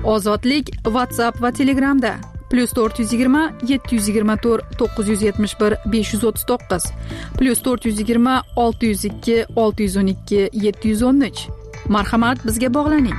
Ozodlik WhatsApp va Telegramda +420 724 971 539 +420 602 612 713. Marhamat, bizga bog'laning.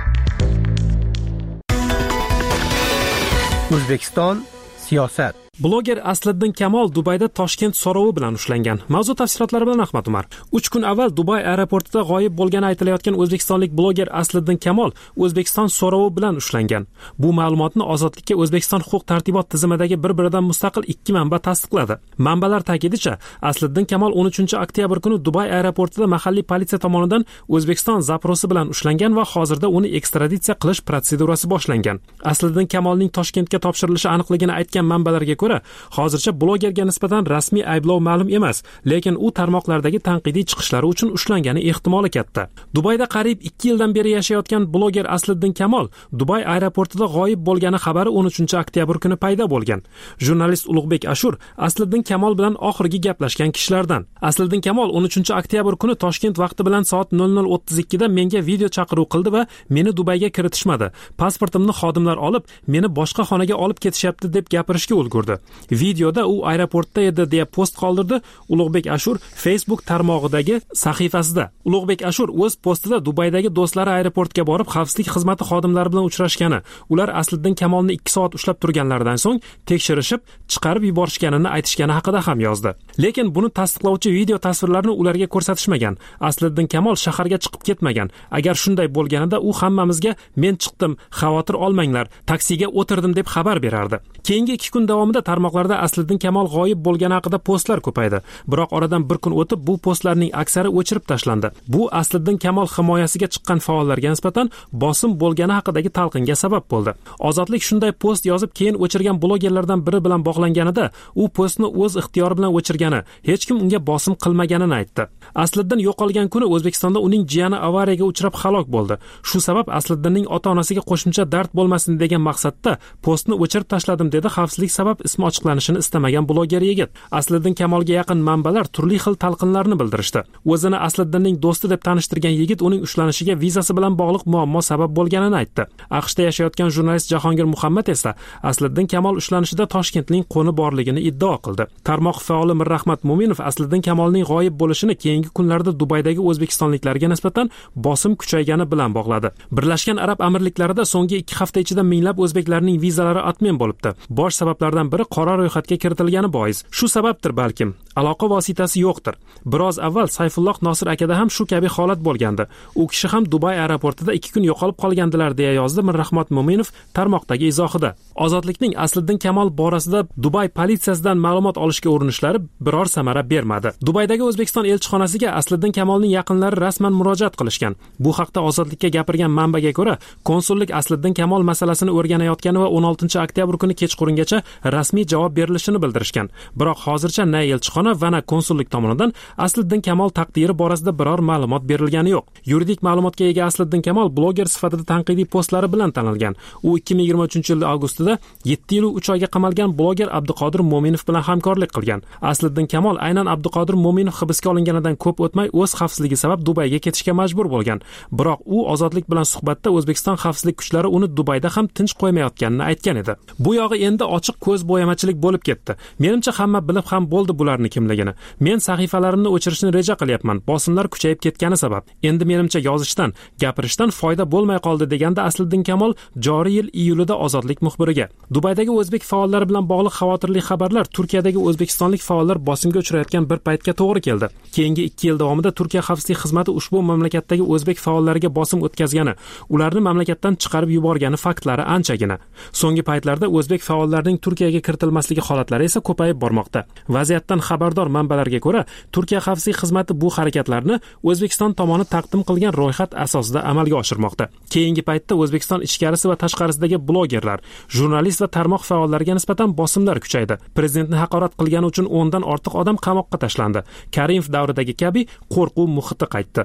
O'zbekiston siyosat. Bloger Asliddin Kamol Dubayda Toshkent so'rovi bilan ushlangan. Mavzu tafsilotlari bilan Ahmad Umar. 3 kun avval Dubay aeroportida g'oyib bo'lgani aytilayotgan o'zbekistonlik bloger Asliddin Kamol O'zbekiston so'rovi bilan ushlangan. Bu ma'lumotni Ozodlikka O'zbekiston huquq-tartibot tizimidagi bir-biridan mustaqil 2 manba tasdiqladi. Manbalar ta'kidicha, Asliddin Kamol 13-oktyabr kuni Dubay aeroportida mahalliy politsiya tomonidan O'zbekiston zaprosi bilan ushlangan va hozirda uni ekstraditsiya qilish protsedurasi boshlangan. Asliddin Kamolning Toshkentga topshirilishi aniqligini aytgan manbalarga hozircha blogerga nisbatan rasmiy ayblov ma'lum emas, lekin u tarmoqlardagi tanqidiy chiqishlari uchun ushlangani ehtimoli katta. Dubayda qariyb 2 yildan beri yashayotgan bloger Asliddin Kamol Dubay aeroportida g'oyib bo'lgani xabari 13-oktyabr kuni paydo bo'lgan. Jurnalist Ulug'bek Ashur Asliddin Kamol bilan oxirgi gaplashgan kishilardan. Asliddin Kamol 13-oktyabr kuni Toshkent vaqti bilan soat 00:32 da menga video chaqiruv qildi va meni Dubayga kiritishmadi. Pasportimni xodimlar olib, meni boshqa xonaga olib ketishyapti deb gapirishga ulgurdi. Videoda u aeroportda edi deya post qoldirdi Ulug'bek Ashur Facebook tarmog'idagi sahifasida. Ulug'bek Ashur o'z postida Dubaydagi do'stlari aeroportga borib xavfsizlik xizmati xodimlari bilan uchrashgani, ular Asliddin Kamolni 2 soat ushlab turganlaridan so'ng tekshirishib, chiqarib yuborishganini aytishgani haqida ham yozdi. Lekin buni tasdiqlovchi video tasvirlarni ularga ko'rsatishmagan. Asliddin Kamol shaharga chiqib ketmagan. Agar shunday bo'lganida u hammamizga "Men chiqdim, xavotir olmanglar, taksiga o'tirdim" deb xabar berardi. Keyingi 2 kun davomida tarmoqlarda Asliddin Kamol g'oyib bo'lgani haqida postlar ko'paydi. Biroq oradan bir kun o'tib bu postlarning aksari o'chirib tashlandi. Bu Asliddin Kamol himoyasiga chiqqan faollarga nisbatan bosim bo'lgani haqidagi talqinga sabab bo'ldi. Ozodlik shunday post yozib keyin o'chirgan blogerlardan biri bilan bog'langanida, u postni o'z ixtiyori bilan o'chirgani, hech kim unga bosim qilmaganini aytdi. Asliddin yo'qolgan kuni O'zbekistonda uning jiyani avariyaga uchrab halok bo'ldi. Shu sabab Asliddinning ota-onasiga qo'shimcha dard bo'lmasin degan maqsadda postni o'chirib tashladim dedi xavfsizlik sabab ismi ochiqlanishini istamagan bloger yigit. Asliddin Kamolga yaqin manbalar turli xil talqinlarni bildirishdi. O'zini Asliddinning do'sti deb tanishtirgan yigit uning ushlanishiga vizasi bilan bog'liq muammo sabab bo'lganini aytdi. AQShda yashayotgan jurnalist Jahongir Muhammad esa Asliddin Kamol ushlanishida Toshkentning qo'ni borligini iddao qildi. Tarmoq faoli Mirrahmat Mo'minov Asliddin Kamolning g'oyib bo'lishini keyingi kunlarda Dubaydagi o'zbekistonliklarga nisbatan bosim kuchaygani bilan bog'ladi. Birlashgan Arab Amirliklarida so'nggi 2 hafta ichida minglab o'zbeklarning vizalari atmen bo'libdi. Bosh sabablardan biri qora ro'yxatga kiritilgani bois. Shu sababdir balkim. Aloqa vositasi yo'qdir. Biroz avval Sayfulloh Nosir akada ham shu kabi holat bo'lgandi. U kishi ham Dubay aeroportida 2 kun yo'qolib qolgandilar deya yozdi Mirrahmat Mo'minov tarmoqdagi izohida. Ozodlikning Asliddin Kamol borasida Dubay politsiyasidan ma'lumot olishga urinishlari biror samara bermadi. Dubaydagi O'zbekiston elchixonasiga Asliddin Kamolning yaqinlari rasman murojaat qilishgan. Bu haqda Ozodlikka gapirgan manbaga ko'ra, konsullik Asliddin Kamol masalasini o'rganayotgani va 16-oktyabr kuni kechqurungacha rasmiy javob berilishini bildirishgan. Biroq hozircha na elchixona va na konsullik tomonidan Asliddin Kamol taqdiri borasida biror ma'lumot berilgani yo'q. Yuridik ma'lumotga ega Asliddin Kamol bloger sifatida tanqidiy postlari bilan tanilgan. U 2023-yil avgustida 7 yil 3 oyga qamalgan bloger Abduqodir Mo'minov bilan hamkorlik qilgan. Asliddin Kamol aynan Abduqodir Mo'minov hibsga olinganidan ko'p o'tmay o'z xavfsizligi sabab Dubayga ketishga majbur bo'lgan. Biroq u Ozodlik bilan suhbatda O'zbekiston xavfsizlik kuchlari uni Dubayda ham tinch qo'ymayotganini aytgan edi. Bu yog'i endi ochiq ko'z bo'yamachilik bo'lib ketdi. Menimcha hamma bilib ham bo'ldi bularni kimligini. Men sahifalarimni o'chirishni reja qilyapman. Bosimlar kuchayib ketgani sabab. Endi menimcha yozishdan, gapirishdan foyda bo'lmay qoldi deganda Asliddin Kamol joriy yil iyulida Ozodlik muxbiriga. Dubaydagi o'zbek faollari bilan bog'liq xavotirli xabarlar Turkiyadagi o'zbekistonlik faollar bosimga uchrayotgan bir paytga to'g'ri keldi. Keyingi 2 yil davomida Turkiya xavfsizlik xizmati ushbu mamlakatdagi o'zbek faollariga bosim o'tkazgani, ularni mamlakatdan chiqarib yuborgani faktlari anchagina. So'nggi paytlarda o'zbek faollarining Turkiyaga kiritilmasligi holatlari esa ko'payib bormoqda. Vaziyatdan xabardor manbalarga ko'ra, Turkiya xavfsizlik xizmati bu harakatlarni O'zbekiston tomoni taqdim qilgan ro'yxat asosida amalga oshirmoqda. Keyingi paytda O'zbekiston ichkarisi va tashqarisidagi blogerlar, jurnalist va tarmoq faollariga nisbatan bosimlar kuchaydi. Prezidentni haqorat qilgani uchun 10 dan ortiq odam qamoqqa tashlandi. Karimov davridagi kabi qo'rquv muhiti qaytdi.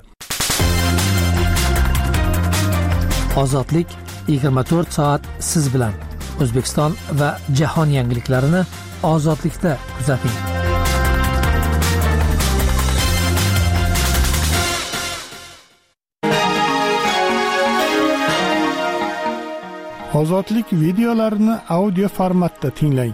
Ozodlik 24 soat siz bilan. O'zbekiston va jahon yangiliklarini Ozodlikda kuzating. Ozodlik videolarini audio formatda tinglang.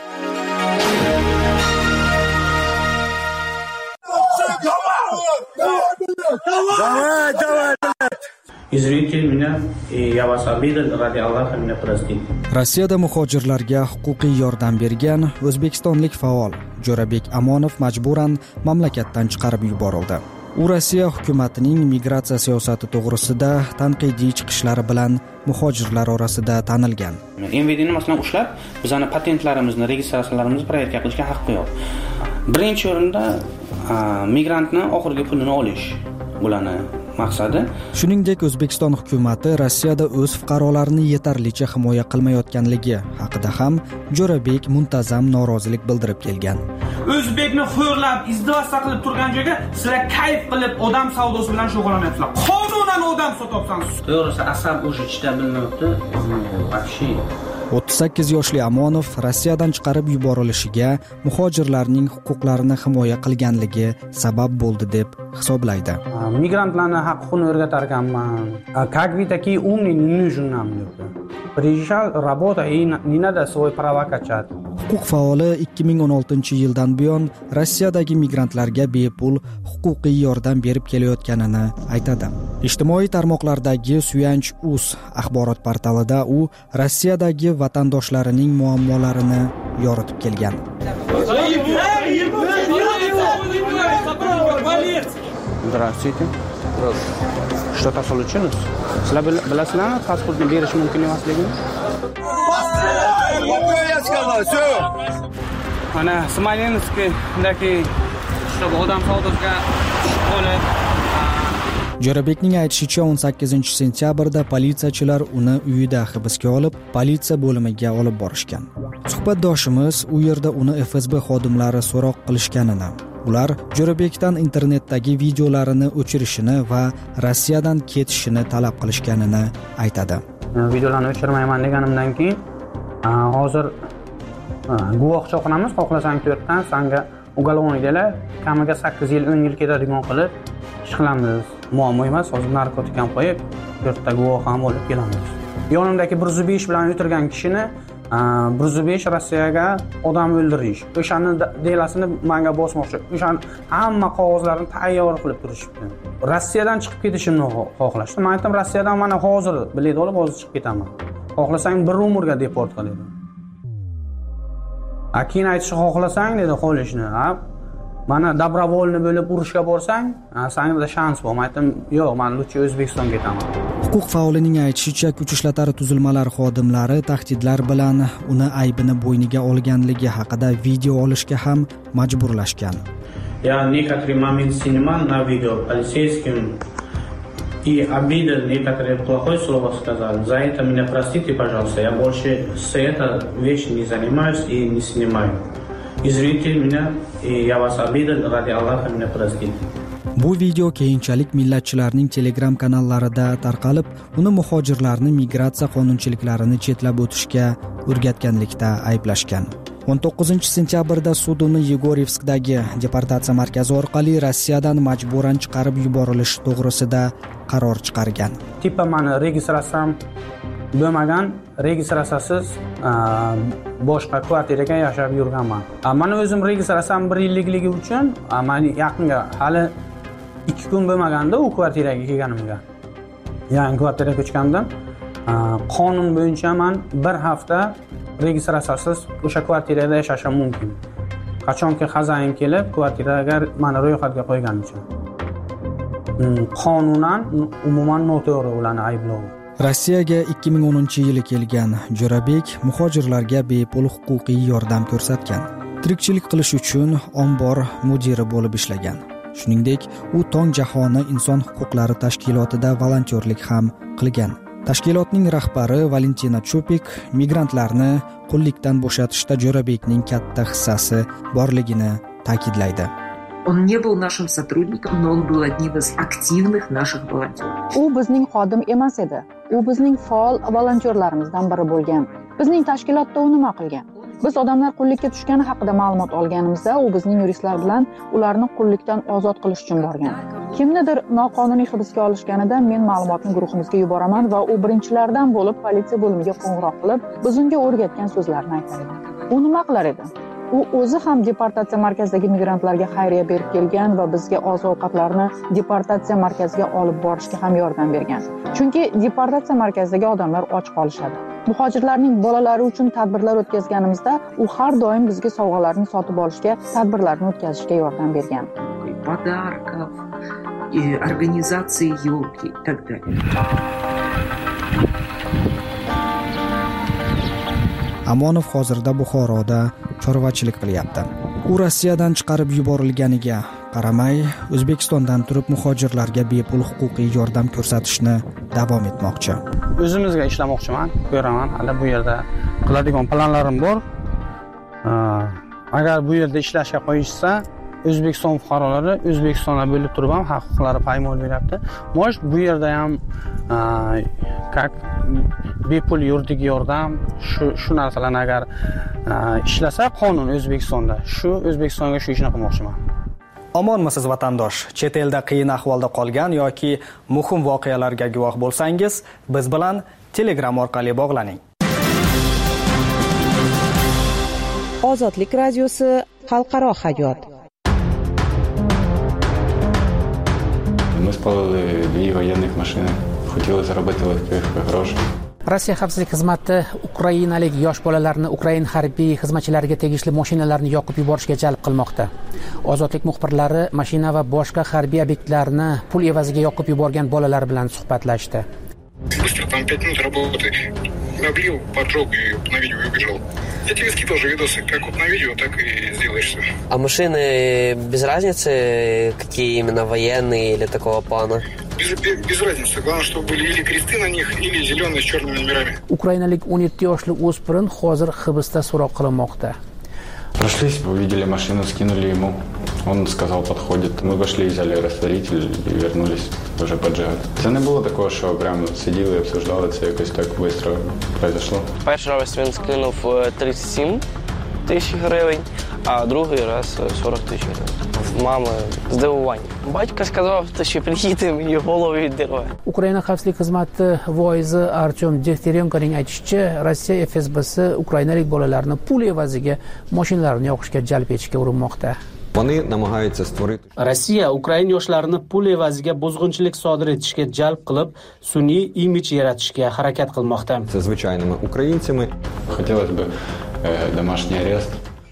Извините меня, я вас обидел, ради Аллаха меня простите. Rossiyada muhojirlarga huquqiy yordam bergan o'zbekistonlik faol Jo'rabek Amonov majburan mamlakatdan chiqarib yuborildi. U Rossiya hukumatining migratsiya siyosati to'g'risida tanqidiy chiqishlari bilan muhojirlar orasida tanilgan. MVDni masalan ushlab, bizning patentlarimizni, registratsiyalarimizni proyektga qilishga haqqi yo'q. Birinchi o'rinda migrantni oxirgi pulini olish bularni maqsadi. Shuningdek, O'zbekiston hukumati Rossiyada o'z fuqarolarini yetarlicha himoya qilmayotganligi haqida ham Jo'rabek muntazam norozilik bildirib kelgan. O'zbekni xo'rlab, izdivostsa qilib turgan joyga sizlar kayf qilib odam savdosi bilan shug'ullanyapsizlar. Qonunan odam sotyapsiz. To'g'risi asab o'sha ichda bilmayapti. Вообще 38 yoshli Amonov Rossiyadan chiqarib yuborilishiga muhojirlarning huquqlarini himoya qilganligi sabab bo'ldi deb hisoblaydi. Migrantlarning haqqini o'rgatar ekanman. Как вы такие умные, не нужны нам. Приезжал, работал и не надо свои права качать. Huquq faoli 2016-yildan buyon Rossiyadagi migrantlarga bepul huquqiy yordam berib kelayotganini aytadi. Ijtimoiy tarmoqlardagi Suyanch.uz axborot portalida u Rossiyadagi vatandoshlarining muammolarini yoritib kelgan. Здравствуйте. Что-то случилось? Sizlar bilasizlarmi, pasportni berish mumkin emasligini? Mana Smolenskdagi odam savdosiga qolib. Jo'rabekning aytishicha, 18-sentyabrda politsiyachilar uni uyida hibsga olib, politsiya bo'limiga olib borishgan. Suhbatdoshimiz u yerda uni FSB xodimlari so'roq qilishganini, ular Jo'rabekdan internetdagi videolarini o'chirishini va Rossiyadan ketishini talab qilishganini aytadi. Videolarni o'chirmayman deganimdan keyin hozir guvohcha qilamiz, xohlasang 4 dan, senga uголовныйdalar, kamiga 8 yil, 10 yil ketadigan qilib ish qilamiz. Muammo emas, hozir narkotik ham qo'yib 4 ta guvoh ham olib kelamiz. Yonimdagi 105 bilan o'tirgan kishini 105 Rossiyaga odam o'ldirish. O'shani delasini menga bosmoqchi. O'shan hamma qog'ozlarni tayyor qilib turishibdi. Rossiyadan chiqib ketishimni xohlashdi. Men aytdim, Rossiyadan mana hozir bilet olib hozir chiqib ketaman. Xohlasang bir umrga deport qil dedim. Keyin aytishni xohlasang dedi qolishni. Mana добровольно bo'lib urushga borsang, senda shans bor. Men aytdim, yo'q, men lutchi O'zbekistonga ketaman. Huquq faolining aytishicha, kuch ishlatar tuzilmalari xodimlari tahdidlar bilan uni aybini bo'yniga olganligi haqida video olishga ham majburlashgan. Я некоторые моменты снимал на видео полицейским и обидел, некоторые плохое слово сказал. За это меня простите, пожалуйста. Я больше с этой вещью не занимаюсь и не снимаю. Извините меня, и я вас обидел, ради Аллаха меня простите. Bu video keyinchalik millatchilarning Telegram kanallarida tarqalib, uni muhojirlarni migratsiya qonunchiliklarini chetlab o'tishga o'rgatganlikda ayblashgan. 19-sentyabrda sud uni Yegorevskdagi deportatsiya markazi orqali Rossiyadan majburan chiqarib yuborilish to'g'risida qaror chiqargan. Tipa meni registratsiyam bo'lmagan, registratsiyasiz boshqa kvartiraga yashab yurganman. Mana o'zim registratsiyam 1 yillikligi uchun, men yaqinga hali 2 kun bo'lmaganda u kvartiraga kelganimga. Yangi kvartiraga ko'chgandim. Qonun bo'yicha men 1 hafta registratsiyasiz o'sha kvartirada yashashim mumkin. Qachonki xazayin kelib, kvartiraga meni ro'yxatga qo'ygan uchun. Qonunan umuman noto'g'ri ularni ayblov. Rossiyaga 2010-yili kelgan Jo'rabek muhojirlarga bepul huquqiy yordam ko'rsatgan. Tirikchilik qilish uchun ombor mudiri bo'lib ishlagan. Shuningdek, u Tong jahoni inson huquqlari tashkilotida volontyorlik ham qilgan. Tashkilotning rahbari Valentina Chupik migrantlarni qullikdan bo'shatishda Jo'rabekning katta hissasi borligini ta'kidlaydi. Он не был нашим сотрудником, но он был одним из активных наших волонтеров. U bizning xodim emas edi. U bizning faol volontyorlarimizdan biri bo'lgan. Bizning tashkilotda u nima qilgan? Biz odamlar qullikka tushgani haqida ma'lumot olganimizda, u bizning yuristlar bilan ularni qullikdan ozod qilish uchun borgan. kimnidir noqonuniy hibsga olishganida men ma'lumotni guruhimizga yuboraman va u birinchilardan bo'lib politsiya bo'limiga qo'ng'iroq qilib biz unga o'rgatgan so'zlarni aytar edi. U nima qilar edi? U o'zi ham deportatsiya markazidagi migrantlarga xayriya berib kelgan va bizga oziq-ovqatlarni deportatsiya markaziga olib borishga ham yordam bergan. Chunki deportatsiya markazidagi odamlar och qolishadi. Muhojirlarning bolalari uchun tadbirlar o'tkazganimizda u har doim bizga sovg'alarni sotib olishga, tadbirlarni o'tkazishga yordam bergan. Подарков, организации елки и так далее. Amonov hozirda Buxoroda chorvachilik qilyapti. U Rossiyadan chiqarib yuborilganiga qaramay, O'zbekistondan turib muhojirlarga bepul huquqiy yordam ko'rsatishni davom etmoqchi. O'zimizga ishlamoqchiman, ko'raman, hali bu yerda qiladigan planlarim bor. Agar bu yerda ishlashga qo'yishsa, O'zbekiston fuqarolari O'zbekistonda bo'lib turib ham huquqlari poymol beryapti. Mosh bu yerda ham как bepul yuridik yordam shu narsalarni agar ishlasa qonun O'zbekistonda, shu O'zbekistonga shu ishni qilmoqchiman. Omonmisiz vatandosh? Chet elda qiyin ahvolda qolgan yoki muhim voqealarga guvoh bo'lsangiz, biz bilan Telegram orqali bog'laning. Ozodlik radiosi xalqaro hayot. Мы спалили 2 военных машины. Хотели заработать легких грошей. Rossiya xavfsizlik xizmati ukrainalik yosh bolalarni Ukrain harbiy xizmatchilariga tegishli mashinalarni yoqib yuborishga jalb qilmoqda. Ozodlik muxbirlari mashina va boshqa harbiy obyektlarni pul evaziga yoqib yuborgan bolalar bilan suhbatlashdi. Быстро, там 5 минут работы. Облил, поджег и на видео убежал. Я тебе скидывал же видосы, как вот на видео, так и сделаешь все. А машины без разницы, какие именно, военные или такого плана? Без разницы. Главное, чтобы были или кресты на них, или зеленые с черными номерами. Ukrainalik 17 yoshli o'spirin hozir hibsda so'roq qilinmoqda. Прошлись, увидели машину, скинули ему. Он сказал, подходит. Мы пошли, взяли растворитель и вернулись уже поджигать. Це не було такого, що прямо сиділи і обсуждали, це якось так швидко произошло. Перший раз він скинув 37 тисяч гривень, а другий раз 40 тисяч гривень. В мами здивування. Батько сказав, що приїде, мені голову відірве. Ukraina xavfsizlik xizmati voizi Artyom Degtyarenkoning aytishicha, Rossiya FSBsi ukrainalik bolalarni pul evaziga mashinalarni yoqishga jalb etishga urinmoqda. Вони намагаються створити. Rossiya Ukrain yoshlarini pul evaziga buzg'unchilik sodir etishga jalb qilib, sun'iy imij yaratishga harakat qilmoqda. Це звичайними українцями. Хотелось бы домашний арест.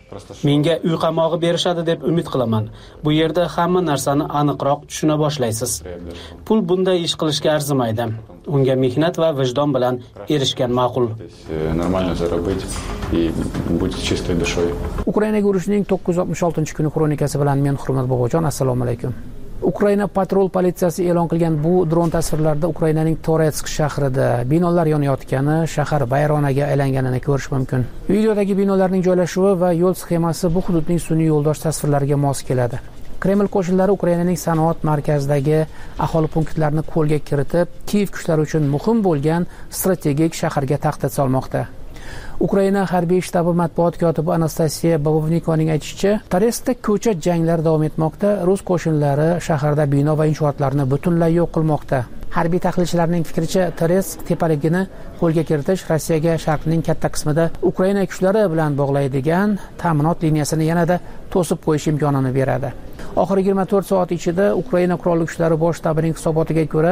Menga uy qamog'i berishadi deb umid qilaman. Bu yerda hamma narsani aniqroq tushuna boshlaysiz. Pul bunday ish qilishga arzimaydi. Unga mehnat va vijdon bilan erishgan ma'qul. Нормально заработать и быть чистой душой. Ukrainaga urushning 966-kuni kronikasi bilan men Hurmat Bobojon, assalomu alaykum. Ukraina patrul politsiyasi e'lon qilgan bu dron tasvirlarida Ukrainaning Toretsk shahrida binolar yonayotgani, shahar vayronaga aylanganini ko'rish mumkin. Videodagi binolarning joylashuvi va yo'l sxemasi bu hududning sun'iy yo'ldosh tasvirlariga mos keladi. Kreml qo'shinlari Ukrainaning sanoat markazidagi aholi punktlarini qo'lga kiritib, Kiyev kuchlari uchun muhim bo'lgan strategik shaharga tahdid solmoqda. Ukraina harbiy shtabi matbuot kotibi Anastasiya Bobovnikoning aytishicha, Toretskda ko'cha janglar davom etmoqda. Rus qo'shinlari shaharda bino va inshootlarni butunlay yo'q qilmoqda. Harbiy tahlilchilarning fikricha, Toretsk tepaligini qo'lga kiritish Rossiyaga sharqning katta qismida Ukraina kuchlari bilan bog'laydigan ta'minot liniyasini yanada to'sib qo'yish imkonini beradi. Oxirgi 24 soat ichida Ukraina qurolli kuchlari bosh shtabining hisobotiga ko'ra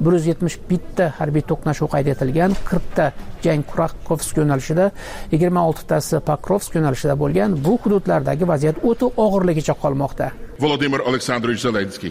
171 ta harbiy to'qnashuv qayd etilgan, 40 ta jang Kurakovsk yo'nalishida, 26 tasi Pokrovsk yo'nalishida bo'lgan. Bu hududlardagi vaziyat o'ta og'irligicha qolmoqda. Volodymyr Aleksandrovich Zelenskiy.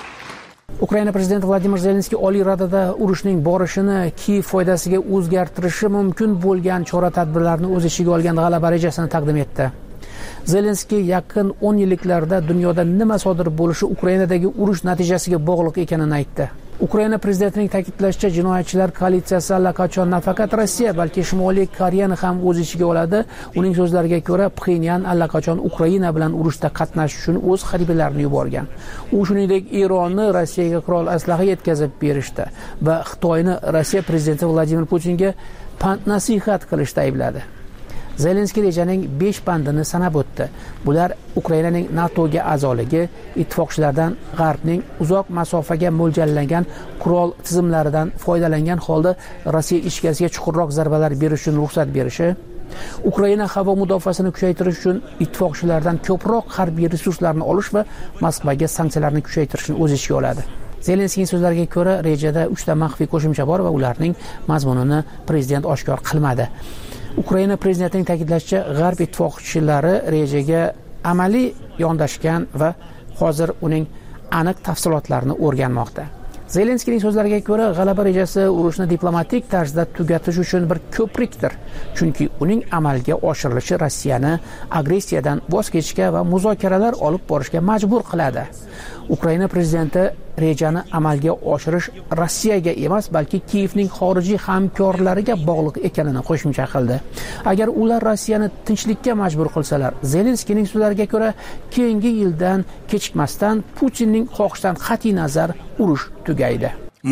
Ukraina prezidenti Vladimir Zelenskiy Oliy Radada urushning borishini Kiyev foydasiga o'zgartirishi mumkin bo'lgan chora-tadbirlarni o'z ichiga olgan g'alaba rejasini taqdim etdi. Zelenskiy yaqin 10 yilliklarda dunyoda nima sodir bo'lishi Ukrainadagi urush natijasiga bog'liq ekanini aytdi. Ukraina prezidentining ta'kidlashicha, jinoyatchilar koalitsiyasi allaqachon nafaqat Rossiya, balki Shimoliy Koreyani ham o'z ichiga oladi. Uning so'zlariga ko'ra, Pxenyan allaqachon Ukraina bilan urushda qatnashish uchun o'z harbiylarini yuborgan. U shuningdek Eronni Rossiyaga qurol aslaha yetkazib berishdi va Xitoyni Rossiya prezidenti Vladimir Putinga pand nasihat qilishda aybladi. Zelenskiy rejaning 5 bandini sanab o'tdi. Bular Ukrainaning NATOga a'zoligi, ittifoqchilardan G'arbning uzoq masofaga mo'ljallangan qurol tizimlaridan foydalangan holda Rossiya ichkasiga chuqurroq zarbalar berish uchun ruxsat berishi, Ukraina havo mudofaasini kuchaytirish uchun ittifoqchilardan ko'proq harbiy resurslarni olish va Moskvaga sanksiyalarni kuchaytirishni o'z ichiga oladi. Zelenskiyning so'zlariga ko'ra, rejada 3 ta maxfiy qo'shimcha bor va ularning mazmunini prezident oshkor qilmadi. Ukraina prezidentining ta'kidlashicha, G'arb ittifoqchilari rejaga amaliy yondashgan va hozir uning aniq tafsilotlarini o'rganmoqda. Zelenskiyning so'zlariga ko'ra, g'alaba rejasi urushni diplomatik tarzda tugatish uchun bir ko'prikdir, chunki uning amalga oshirilishi Rossiyani agressiyadan voz kechishga va muzokaralar olib borishga majbur qiladi. Ukraina prezidenti rejani amalga oshirish Rossiyaga emas, balki Kiyevning xorijiy hamkorlariga bog'liq ekanini qo'shimcha qildi. Agar ular Rossiyani tinchlikka majbur qilsalar, Zelenskiyning so'zlariga ko'ra, keyingi yildan kechikmasdan Putinning xohishidan qat'iy nazar urush tugaydi.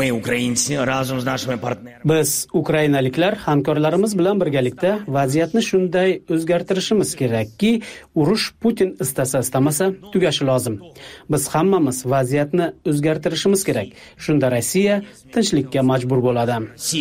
Biz ukrainaliklar hamkorlarimiz bilan birgalikda vaziyatni shunday o'zgartirishimiz kerakki, urush Putin istasa istamasa tugashi lozim. Biz hammamiz vaziyatni o'zgartirishimiz kerak. Shunda Rossiya tinchlikka majbur bo'ladi.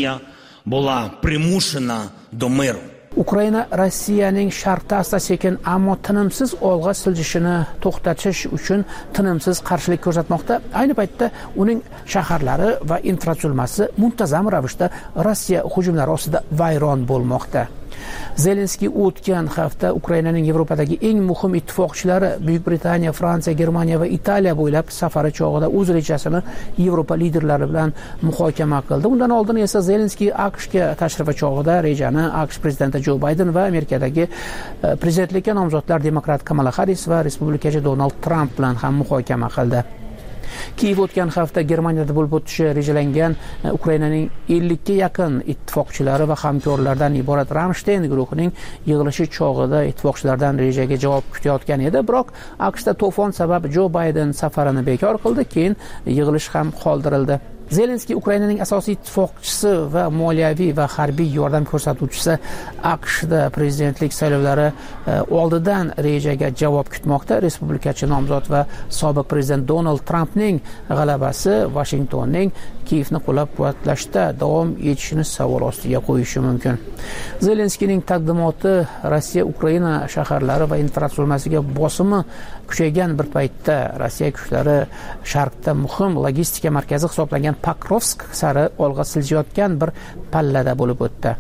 Ukraina Rossiyaning sharqda asta-sekin ammo tinimsiz olg'a siljishini to'xtatish uchun tinimsiz qarshilik ko'rsatmoqda. Ayni paytda uning shaharlari va infratuzilmasi muntazam ravishda Rossiya hujumlari ostida vayron bo'lmoqda. Zelenskiy o'tgan hafta Ukrainaning Yevropadagi eng muhim ittifoqchilari Buyuk Britaniya, Fransiya, Germaniya va Italiya bo'ylab safari chog'ida o'z rejasini Yevropa liderlari bilan muhokama qildi. Undan oldin esa Zelenskiy AQShga tashrifi chog'ida rejani AQSh prezidenti Jo Bayden va Amerikadagi prezidentlikka nomzodlar demokrat Kamala Harris va respublikachi Donald Trump bilan ham muhokama qildi. Kiyev o'tgan hafta Germaniyada bo'lib o'tishi rejalangan Ukrainaning 50 ga yaqin ittifoqchilari va hamkorlardan iborat Ramstein guruhining yig'ilishi chog'ida ittifoqchilardan rejaga javob kutayotgan edi, biroq AQShda to'fon sabab Jo Bayden safarini bekor qildi, keyin yig'ilish ham qoldirildi. Zelenskiy Ukrainaning asosiy ittifoqchisi va moliyaviy va harbiy yordam ko'rsatuvchisi AQShda prezidentlik saylovlari oldidan rejaga javob kutmoqda. Respublikachi nomzod va sobiq prezident Donald Trumpning g'alabasi Washingtonning Kiyevni qo'llab-quvvatlashda davom etishini savol ostiga qo'yishi mumkin. Zelenskiyning taqdimoti Rossiya Ukraina shaharlari va infratuzilmasiga bosimi kuchaygan bir paytda Rossiya kuchlari sharqda muhim logistika markazi hisoblangan Pakrovsk sari olg'a siljayotgan bir pallada bo'lib o'tdi.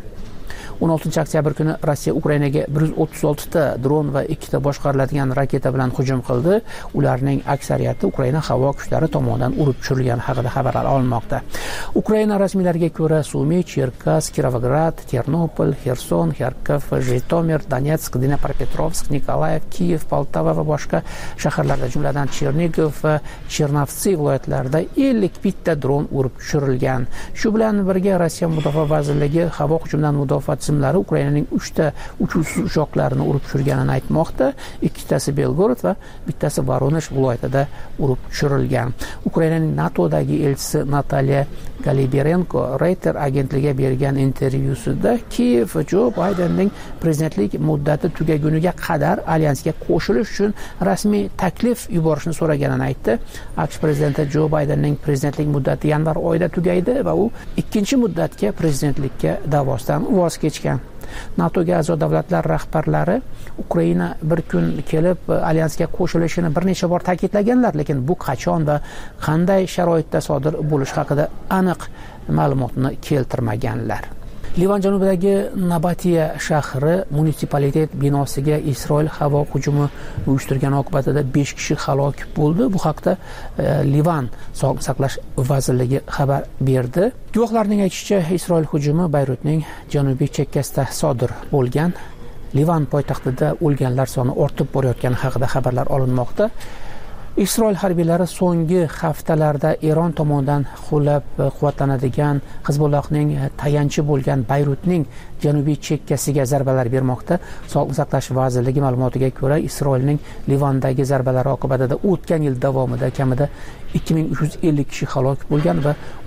16 oktyabr kuni Rossiya Ukrainaga 136 ta dron va 2 ta boshqariladigan raketa bilan hujum qildi. Ularning aksariyati Ukraina havo kuchlari tomonidan urib tushirilgani haqida xabarlar olinmoqda. Ukraina rasmiylariga ko'ra, Sumy, Cherkassk, Kirovograd, Ternopol, Xerson, Kharkov, Zhitomir, Donetsk, Dnepropetrovsk, Nikolaev, Kiyev, Poltava va boshqa shaharlarda, jumladan Chernigov va Chernovtsi viloyatlarida 51 ta dron urib tushirilgan. Shu bilan birga Rossiya Mudofaa vazirligi havo hujumidan mudofaa Ukrainaning 3 ta uchuvchi uchoqlarini urib tushirganini aytmoqda. 2 tasi Belgorod va bittasi Voronezh viloyatida urib tushirilgan. Ukrainaning NATOdagi elchisi Natalya Galiberenko Reuters agentligiga bergan intervyusida Kiyev Jo Baydenning prezidentlik muddati tugaguniga qadar alyansga qo'shilish uchun rasmiy taklif yuborishni so'raganini aytdi. AQSh prezidenti Jo Baydenning prezidentlik muddati yanvar oyida tugaydi va u ikkinchi muddatga prezidentlikka da'vosidan voz kechgan. NATOga a'zo davlatlar rahbarlari Ukraina bir kun kelib alyansga qo'shilishini bir necha bor ta'kidlaganlar, lekin bu qachon va qanday sharoitda sodir bo'lishi haqida aniq ma'lumotni keltirmaganlar. Livan janubidagi Nabatiya shahri munitsipalitet binosiga Isroil havo hujumi uyushtirgani oqibatida 5 kishi halok bo'ldi. Bu haqda Livan Sog'liqni saqlash vazirligi xabar berdi. Guvohlarning aytishicha, Isroil hujumi Bayrutning janubiy chekkasida sodir bo'lgan. Livan poytaxtida o'lganlar soni ortib borayotgani haqida xabarlar olinmoqda. Isroil harbiylari so'nggi haftalarda Eron tomonidan qo'llab-quvvatlanadigan Hizbollohning tayanchi bo'lgan Bayrutning janubiy chekkasiga zarbalar bermoqda. Sog'liqni saqlash vazirligi ma'lumotiga ko'ra, Isroilning Livandagi zarbalari oqibatida o'tgan yil davomida kamida 2350 kishi halok bo'lgan va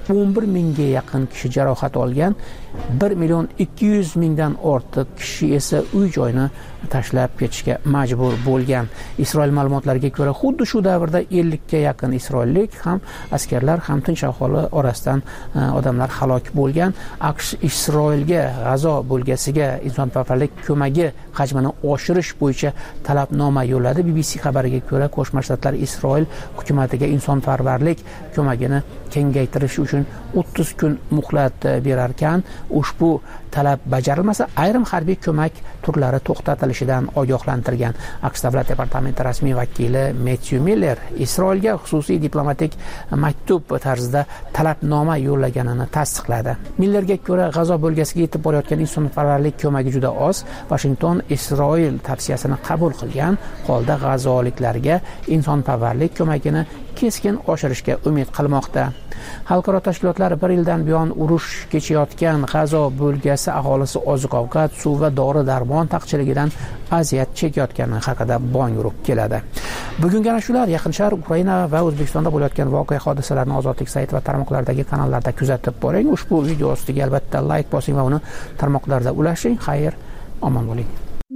11 mingga yaqin kishi jarohat olgan, 1,200,000 ortiq kishi esa uy joyini tashlab ketishga majbur bo'lgan. Isroil ma'lumotlariga ko'ra, xuddi shu davrda 50 ga yaqin isroillik ham askarlar ham tinch aholi orasidan odamlar halok bo'lgan. AQSh Isroilga G'azo bo'lgasiga insonparvarlik ko'magi hajmini oshirish bo'yicha talabnoma yo'lladi. BBC xabariga ko'ra, Qo'shma Shtatlar Isroil hukumatiga insonparvarlik ko'magini kengaytirish uchun 30 kun muhlat berar ekan. Ushbu talab bajarilmasa, ayrim harbiy ko'mak turlari to'xtatilishidan ogohlantirgan. AQSh davlat departamenti rasmiy vakili Matthew Miller Isroilga xususiy diplomatik maktub tarzida talabnoma yo'llaganini tasdiqladi. Millerga ko'ra, G'azo bo'lgasiga yetib borayotgan insonparvarlik ko'magi juda oz. Washington Isroil tavsiyasini qabul qilgan holda g'azoliklarga insonparvarlik ko'magini keskin oshirishga umid qilmoqda. Xalqaro tashkilotlar bir yildan buyon urush kechayotgan G'azo bo'lgasi aholisi oziq-ovqat, suv va dori-darmon taqchilligidan aziyat chekayotgani haqida bong urib keladi. Bugungi ana shular. Yaqin Sharq, Ukraina va O'zbekistonda bo'layotgan voqea hodisalarni Ozodlik sayti va tarmoqlardagi kanallarda kuzatib boring. Ushbu video ostiga albatta like bosing va uni tarmoqlarda ulashing. Xayr, omon bo'ling.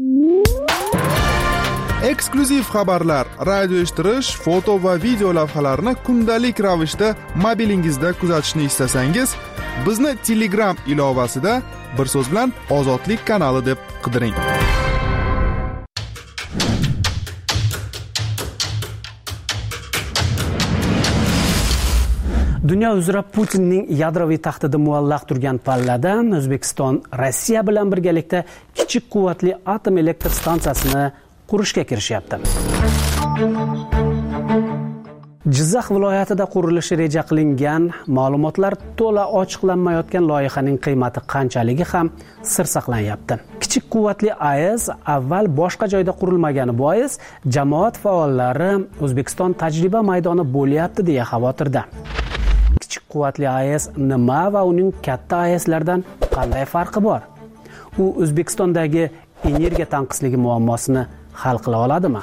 Eksklyuziv xabarlar, radio eshittirish, foto va video lavhalarni kundalik ravishda mobilingizda kuzatishni istasangiz, bizni Telegram ilovasida bir so'z bilan Ozodlik kanali deb qidiring. Dunyo uzra Putinning yadroviy tahdidi muallaq turgan pallada O'zbekiston Rossiya bilan birgalikda kichik quvvatli atom elektr stansiyasini qurishga kirishyapti. Jizzax viloyatida qurilishi reja qilingan, ma'lumotlar to'la ochiqlanmayotgan loyihaning qiymati qanchaligi ham sir saqlanyapti. Kichik quvvatli AES avval boshqa joyda qurilmagani bois jamoat faollari O'zbekiston tajriba maydoni bo'lyapti deya xavotirda. Kichik quvvatli AES nima va uning katta AESlardan qanday farqi bor? U O'zbekistondagi energiya tanqisligi muammosini hal qila oladimi?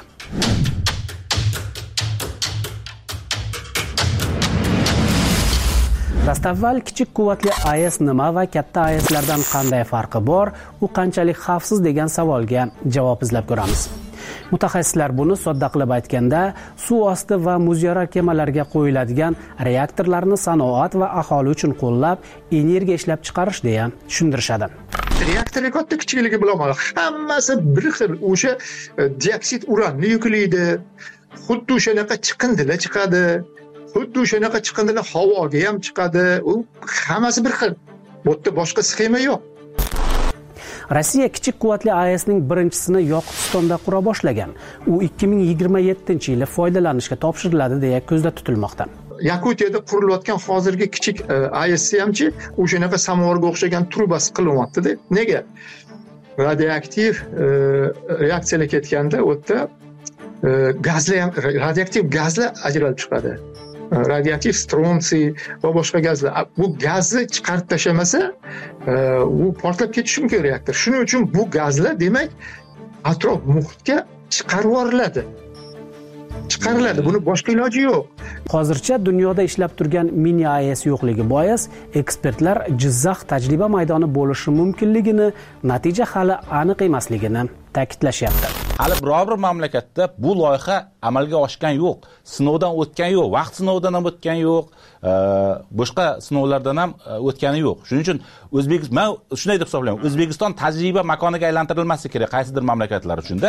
Dastavval kichik quvvatli AES nima va katta AESlardan qanday farqi bor, u qanchalik xavfsiz degan savolga javob izlab ko'ramiz. Mutaxassislar buni sodda qilib aytganda, suv osti va muzyarar kemalarga qo'yiladigan reaktorlarni sanoat va aholi uchun qo'llab, energiya ishlab chiqarish deya tushuntirishadi. Reaktorlar katta kichikligi bilan hammasi bir xil, o'sha dioksid uranni yuklaydi. Xuddi o'shanaqa chiqindilar chiqadi. Xuddi o'shanaqa chiqindilar havoga ham chiqadi. U hammasi bir xil. Bu yerda boshqa sxema yo'q. Rossiya kichik quvvatli AESning birinchisini Yoqutistonda qura boshlagan. U 2027-yili foydalanishga topshiriladi deya ko'zda tutilmoqda. Yakutiyada qurilayotgan hozirgi kichik AES hamchi o'shanaqa samovarga o'xshagan trubasi qilyapti-da. Nega? Radioaktiv reaksiyalar ketganda u yerda radioaktiv gazlar ajralib chiqadi. Radioaktiv stronsiy va boshqa gazlar. Bu gazni chiqarib tashlamasa, u portlab ketishi mumkin reaktor. Shuning uchun bu gazlar, demak, atrof muhitga chiqarib yuboriladi. Buni boshqa iloji yo'q. Hozircha dunyoda ishlab turgan mini AES yo'qligi bois ekspertlar Jizzax tajriba maydoni bo'lishi mumkinligini, natija hali aniq emasligini ta'kidlashyapti. Hali biror bir mamlakatda bu loyiha amalga oshgan yo'q, sinovdan o'tgan yo'q, vaqt sinovidan ham o'tgan yo'q, boshqa sinovlardan ham o'tgani yo'q. Shuning uchun men shunday deb hisoblayman, O'zbekiston tajriba makoniga aylantirilmasi kerak qaysidir mamlakatlar uchun-da.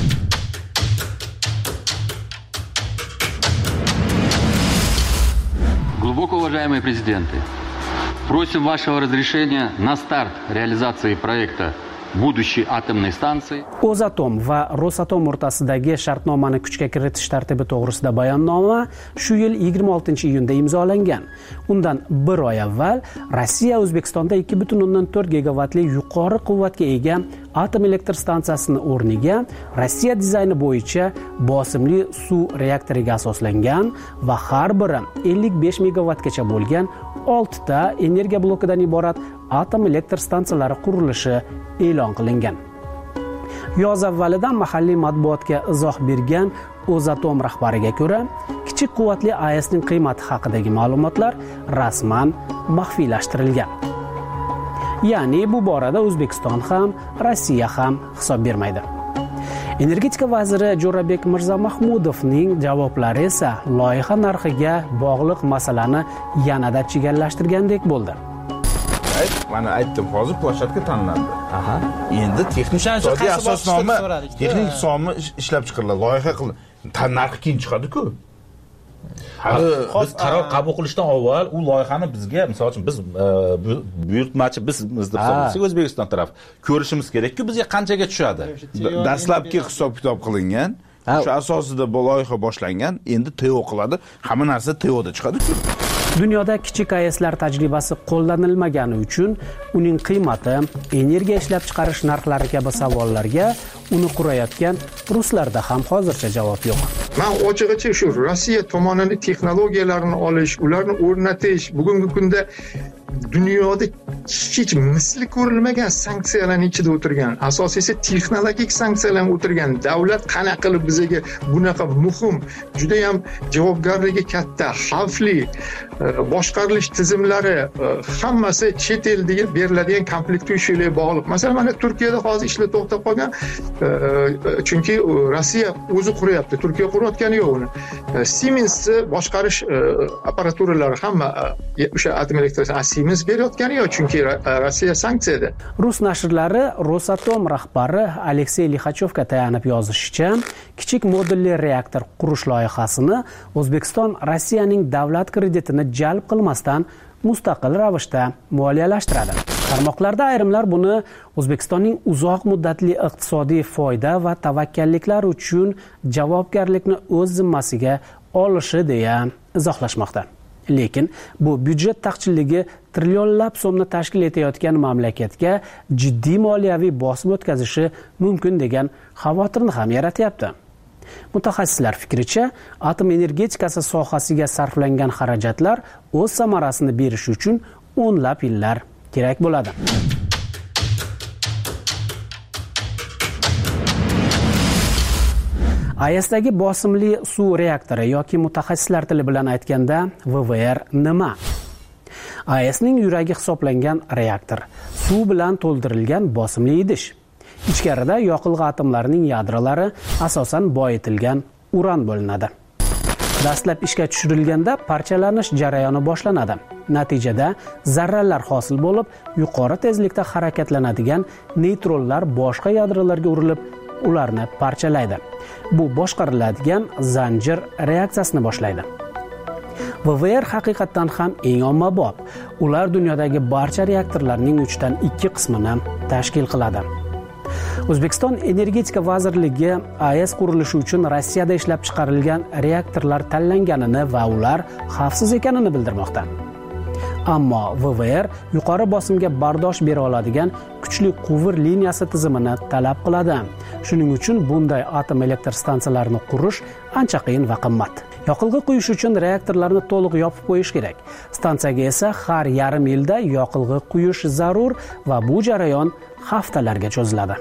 Глубоко уважаемые президенты, просим вашего разрешения на старт реализации проекта будущей атомной станции. O'zatom va Rosatom o'rtasidagi shartnomani kuchga kiritish tartibi to'g'risida bayonnoma shu yil 26-iyunda imzolangan. Undan bir oy avval Rossiya O'zbekistonda 2,4 gigavatli yuqori quvvatga ega atom elektr stansiyasini o'rniga Rossiya dizayni bo'yicha bosimli suv reaktoriga asoslangan va har biri 55 megavatgacha bo'lgan 6 ta energiya blokidan iborat atom elektr stansiyalari qurilishi e'lon qilingan. Yoz avvalidan mahalliy matbuotga izoh bergan O'zatom rahbariga ko'ra, kichik quvvatli AESning qiymati haqidagi ma'lumotlar rasman maxfiylashtirilgan. Ya'ni bu borada O'zbekiston ham, Rossiya ham hisob bermaydi. Energetika vaziri Jo'rabek Mirzamahmudovning javoblari esa loyiha narxiga bog'liq masalani yanada chigallashtirgandek bo'ldi. Mana aytdim, hozir plashadka tanlandi. Endi texnik iqtisodiy asosnoma, texnik hisobni ishlab chiqariladi, loyiha qilindi. Narxi keyin chiqadi-ku. Biz qaror qabul qilishdan avval u loyihani bizga, misol uchun biz buyurtmachi biz deb hisoblasak O'zbekiston taraf ko'rishimiz kerak-ku, bizga qanchaga tushadi. Dastlabki hisob-kitob qilingan, shu asosida bu loyiha boshlangan, endi TO qiladi, hamma narsa TOda chiqadi-ku. Dunyoda kichik AESlar tajribasi qo'llanilmagani uchun uning qiymati, energiya ishlab chiqarish narxlari kabi savollarga uni qurayotgan ruslarda ham hozircha javob yo'q. Men ochig'icha shu Rossiya tomonidan texnologiyalarini olish, ularni o'rnatish bugungi kunda dunyoda hech misli ko'rilmagan sanksiyalarning ichida o'tirgan, asosiysi texnologik sanksiyalarga o'tirgan davlat qanaqa qilib bizga bunaqa muhim, juda ham javobgarligi katta, xavfli boshqarilish tizimlari hammasi chet elga beriladigan komplekt uyushlarga bog'liq. Masalan, mana Turkiyada hozir ishlar to'xtab qolgan, chunki Rossiya o'zi quryapti, Turkiya qurayotgani yo'q uni. Siemens boshqarish apparaturalari hamma o'sha atom elektrostansiyasi Siemens berayotgani yo'q, chunki Rossiya sanksiyada. Rus nashrlari Rosatom rahbari Aleksey Lixachovga tayanib yozishicha, kichik modulli reaktor qurish loyihasini O'zbekiston Rossiyaning davlat kreditini jalb qilmasdan mustaqil ravishda moliyalashtiradi. Tarmoqlarda ayrimlar buni O'zbekistonning uzoq muddatli iqtisodiy foyda va tavakkalliklar uchun javobgarlikni o'z zimmasiga olishi deya izohlashmoqda. Lekin bu byudjet taqchilligi trillionlab so'mni tashkil etayotgan mamlakatga jiddiy moliyaviy bosim o'tkazishi mumkin degan xavotirni ham yaratyapti. Mutaxassislar fikricha, atom energetikasi sohasiga sarflangan xarajatlar o'z samarasini berish uchun o'nlab yillar kerak bo'ladi. AESdagi bosimli suv reaktori yoki mutaxassislar tili bilan aytganda VVR nima? AESning yuragi hisoblangan reaktor suv bilan to'ldirilgan bosimli idish. Ichkarida yoqilg'i atomlarining yadrolari asosan boyitilgan uran bo'linadi. Dastlab ishga tushirilganda parchalanish jarayoni boshlanadi. Natijada zarralar hosil bo'lib, yuqori tezlikda harakatlanadigan neytronlar boshqa yadrolarga urilib, ularni parchalaydi. Bu boshqariladigan zanjir reaksiyasini boshlaydi. VVR haqiqatan ham eng ommabop. Ular dunyodagi barcha reaktorlarning 3dan 2 qismini tashkil qiladi. O'zbekiston Energetika vazirligi AES qurilishi uchun Rossiyada ishlab chiqarilgan reaktorlar tanlanganini va ular xavfsiz ekanini bildirmoqda. Ammo VVR yuqori bosimga bardosh bera oladigan kuchli quvur liniyasi tizimini talab qiladi. Shuning uchun bunday atom elektr stansiyalarini qurish ancha qiyin va qimmat. Yoqilg'i quyish uchun reaktorlarni to'liq yopib qo'yish kerak. Stansiyaga esa har yarim yilda yoqilg'i quyish zarur va bu jarayon haftalarga cho'ziladi.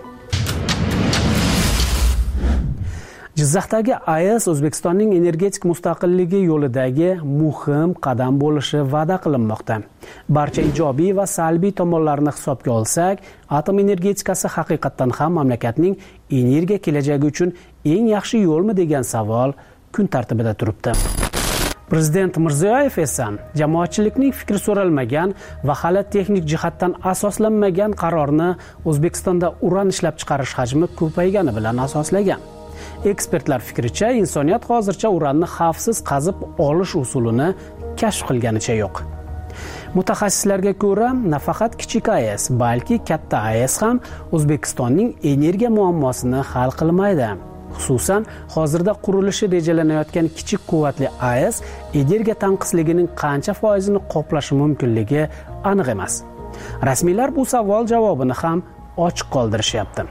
Jizzaxdagi AES O'zbekistonning energetik mustaqilligi yo'lidagi muhim qadam bo'lishi va'da qilinmoqda. Barcha ijobiy va salbiy tomonlarni hisobga olsak, atom energetikasi haqiqatan ham mamlakatning energiya kelajagi uchun eng yaxshi yo'lmi degan savol kun tartibida turibdi. Prezident Mirziyoyev esa jamoatchilikning fikri so'ralmagan va hali texnik jihatdan asoslanmagan qarorni O'zbekistonda uran ishlab chiqarish hajmi ko'paygani bilan asoslagan. Ekspertlar fikricha, insoniyat hozircha uranni xavfsiz qazib olish usulini kashf qilganicha yo'q. Mutaxassislarga ko'ra, nafaqat kichik AES, balki katta AES ham O'zbekistonning energiya muammosini hal qilmaydi. Xususan, hozirda qurilishi rejalanayotgan kichik quvvatli AES energiya tanqisligining qancha foizini qoplashi mumkinligi aniq emas. Rasmiylar bu savol javobini ham ochiq qoldirishyapti.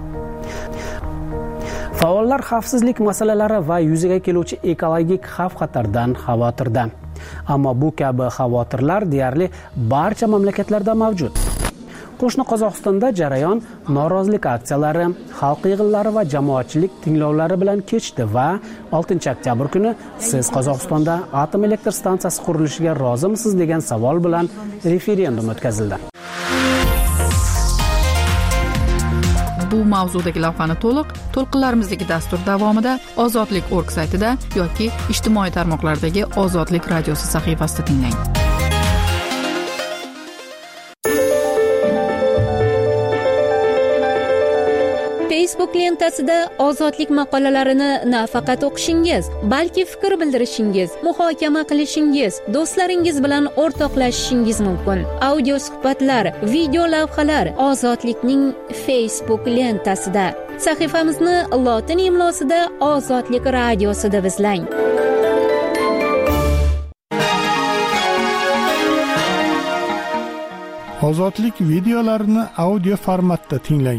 Faollar xavfsizlik masalalari va yuzaga keluvchi ekologik xavf-xatardan xavotirda. Ammo bu kabi xavotirlar deyarli barcha mamlakatlarda mavjud. Qo'shni Qozog'istonda jarayon norozilik aksiyalari, xalq yig'inlari va jamoatchilik tinglovlari bilan kechdi va 6-oktyabr kuni siz Qozog'istonda atom elektr stansiyasi qurilishiga rozimisiz degan savol bilan referendum o'tkazildi. Bu mavzudagi lavhani to'lqinlarimizdagi dastur davomida ozodlik.org saytida yoki ijtimoiy tarmoqlardagi Ozodlik radiosi sahifasida tinglang. Facebook lentasida ozodlik maqolalarini nafaqat o'qishingiz, balki fikr bildirishingiz, muhokama qilishingiz, do'stlaringiz bilan o'rtoqlashishingiz mumkin. Audio suhbatlar, video lavhalar Ozodlikning Facebook lentasida. Sahifamizni lotin imlosida Ozodlik radiosi deb izlang. Ozodlik videolarini audio formatda tinglang.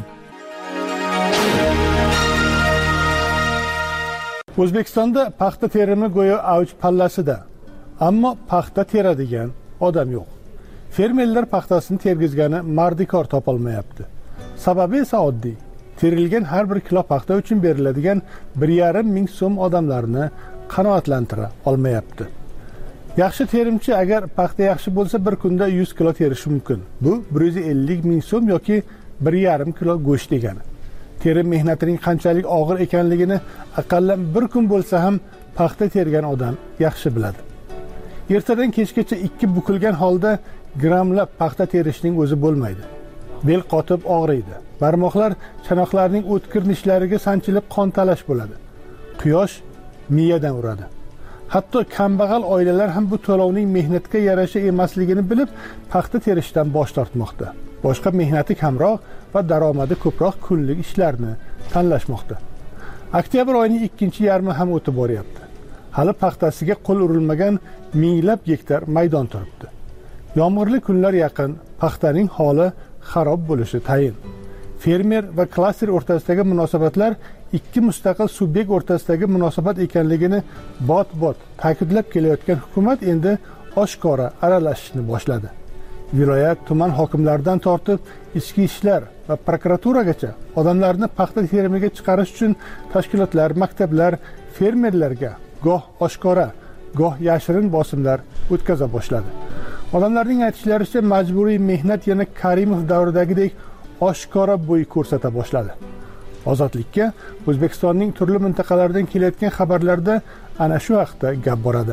O'zbekistonda paxta terimi go'yo avj pallasida, ammo paxta teradigan odam yo'q. Fermerlar paxtasini tergizgani mardikor topolmayapti. Sababi esa oddiy. Terilgan har bir kilo paxta uchun beriladigan 1,5 ming so'm odamlarni qanoatlantira olmayapti. Yaxshi terimchi agar paxta yaxshi bo'lsa bir kunda 100 kilo terishi mumkin. Bu 150 ming so'm yoki 1,5 kilo go'sht degani. Terim mehnatining qanchalik og'ir ekanligini aqallan bir kun bo'lsa ham paxta tergan odam yaxshi biladi. Ertadan kechgacha 2 bukilgan holda grammlab paxta terishning o'zi bo'lmaydi. Bel qotib og'riydi. Barmoqlar chanoqlarning o'tkir nishlariga sanchilib qon talash bo'ladi. Quyosh miyadan uradi. Hatto kambag'al oilalar ham bu to'lovning mehnatga yarasha emasligini bilib paxta terishdan bosh tortmoqda. Boshqa mehnati kamroq va daromadi ko'proq kunlik ishlarni tanlashmoqda. Oktyabr oyining 2-yarmi ham o'tib boryapti. Hali paxtasiga qo'l urilmagan minglab gektar maydon turibdi. Yomg'irli kunlar yaqin, paxtaning holi xarob bo'lishi tayin. Fermer va klaster o'rtasidagi munosabatlar ikki mustaqil subyekt o'rtasidagi munosabat ekanligini bot-bot ta'kidlab kelayotgan hukumat endi oshkora aralashishni boshladi. Viloyat, tuman hokimlaridan tortib ichki ishlar va prokuraturagacha odamlarni paxta terimiga chiqarish uchun tashkilotlar, maktablar fermerlarga goh oshkora, goh yashirin bosimlar o'tkaza boshladi. Odamlarning aytishlaricha majburiy mehnat yana Karimov davridagidek oshkora bo'y ko'rsata boshladi. Ozodlikka O'zbekistonning turli mintaqalaridan kelayotgan xabarlarda ana shu haqda gap boradi.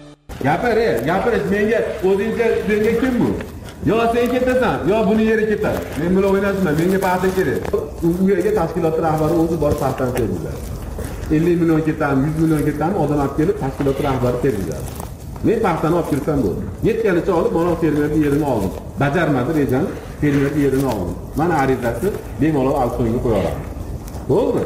Gapirish menga o'zingga kim bu? Yo sen ketasan, yo buni yeri ketadi. Men bilan o'ynashma, menga paxta kerak. U yerga tashkilot rahbari o'zi borib paxtani tergizadi. 50 million ketadi, 100 million ketadi, odam olib kelib tashkilot rahbari tergizadi. Men paxtani olib kirsam bo'ldi. Yetganicha olib, mana fermerning yerini oldim. Bajarmadi rejani, fermerning yerini oldim. Mana arizasi bemalol auksionga qo'yaman. Bo'ldi.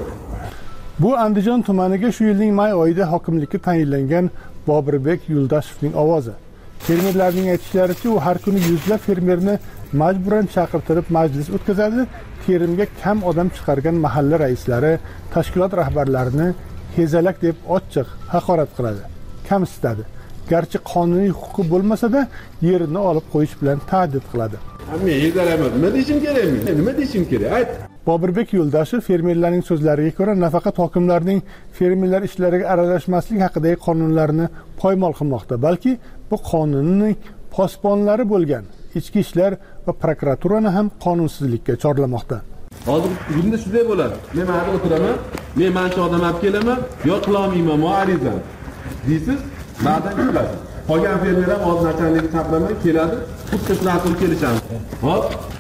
Bu Andijon tumaniga shu yilning may oyida hokimlikka tayinlangan Bobirbek Yuldashevning ovozi. Fermerlarning aytishlaricha, u har kuni yuzlab fermerni majburan chaqirtirib majlis o'tkazadi, terimga kam odam chiqargan mahalla raislari, tashkilot rahbarlarini hezalak deb ochiq haqorat qiladi, kamsitadi. Garchi qonuniy huquqi bo'lmasa-da, yerini olib qo'yish bilan ta'did qiladi. Men hezalaman, nima deyishim kerak men? Nima deyishim kerak? Ayt. Bobirbek Yuldashev fermerlarning so'zlariga ko'ra, nafaqat hokimlarning fermerlar ishlariga aralashmaslik haqidagi qonunlarni poymol qilmoqda, balki bu qonunning posbonlari bo'lgan ichki ishlar va prokuraturani ham qonunsizlikka chorlamoqda. Hozir bunda shunday bo'ladi. Men mana o'tiraman, men mancha odam olib kelaman, yo qilolmayman, muarizam. Deysiz, ma'dan keladi. Qolgan fermer ham hozir nachalnikni chaqiraman, keladi, xuddi shular turib kelishamiz. Hop,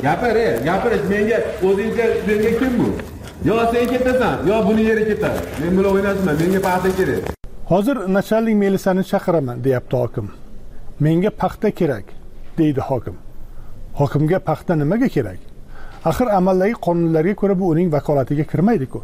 gapirish menga o'zingga kim bu? Yo sen ketasan, yo buni yeri ketadi. Men bilan o'ynashma, menga paxta kerak. Hozir nachalnik Melisani chaqiraman, deyapti hokim. Menga paxta kerak, deydi hokim. Hokimga paxta nimaga kerak? Axir amaldagi qonunlarga ko'ra bu uning vakolatiga kirmaydi-ku.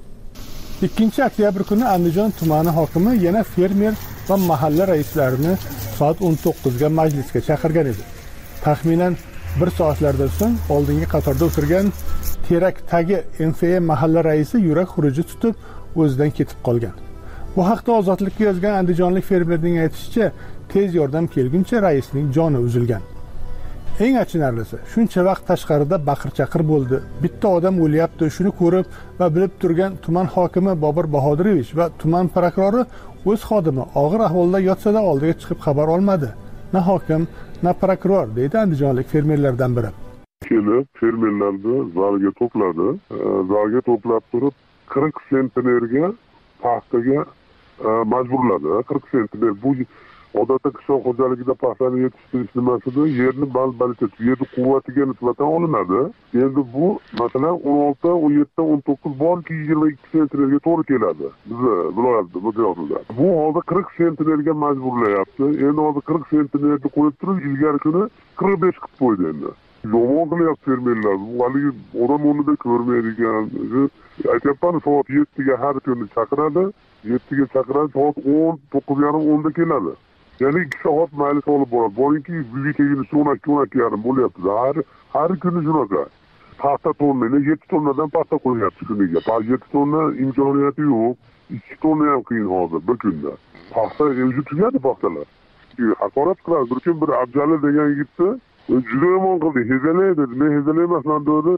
2-oktyabr kuni Andijon tumani hokimi yana fermer va mahalla raislarini soat 19 ga majlisga chaqirgan edi. Taxminan 1 soatlardan so'ng oldingi qatorda o'tirgan Terakdagi MFA mahalla raisi yurak xuruji tutib o'zidan ketib qolgan. Bu haqda Ozodlikka yozgan andijonlik fermerning aytishicha, tez yordam kelguncha raisning joni uzilgan. eng achinarlisi, shuncha vaqt tashqarida baqir-chaqir bo'ldi. Bitta odam o'lyapti, shuni ko'rib va bilib turgan tuman hokimi Bobur Bahodirevich va tuman prokurori o'z xodimi og'ir ahvolda yotsa-da oldiga chiqib xabar olmadi. Na hokim, na prokuror, deydi andijonlik fermerlardan biri. Kelib, fermerlarni zalga to'pladi. Zalga to'plab turib 40 sentnerga paxtaga majburladi. 40 sentner bu odatda qishloq xo'jaligida paxtani yetishtirish nimasida yerni bal-balicha, yerni quvvatiga nisbatan olinadi. Endi bu masalan 16, 17, 19 borki 22 sentnerga to'g'ri keladi. Bizni viloyatda bu holda 40 sentnerga majburlayapti. Endi hozir 40 sentnerni qo'yib turib, ilgari kuni 45 qilib qo'ydi endi. Yomon qilyapti fermerlar. Bu haligi odam o'rnida ko'rmaydigan. Aytyapman, soat 7ga har kuni chaqiradi. 7ga chaqiradi, soat 10, 9:30, 10da keladi. Ya'ni 2 soat mayli olib boradi. Boringki, uyga kelgunicha 12:30 bo'lyapti. Har kuni shunaqa. Paxta tonnani 7 tonnadan paxta qo'yapti kuniga. 7 tonna imkoniyati yo'q. 2 tonna ham qiyin hozir bir kunda. Paxta o'zi tugadi paxtalar. Haqorat qiladi. Bir kun bir Abjali degan yigitni juda yomon qildi. Hezalay dedi. Men hezalaymasman dedi.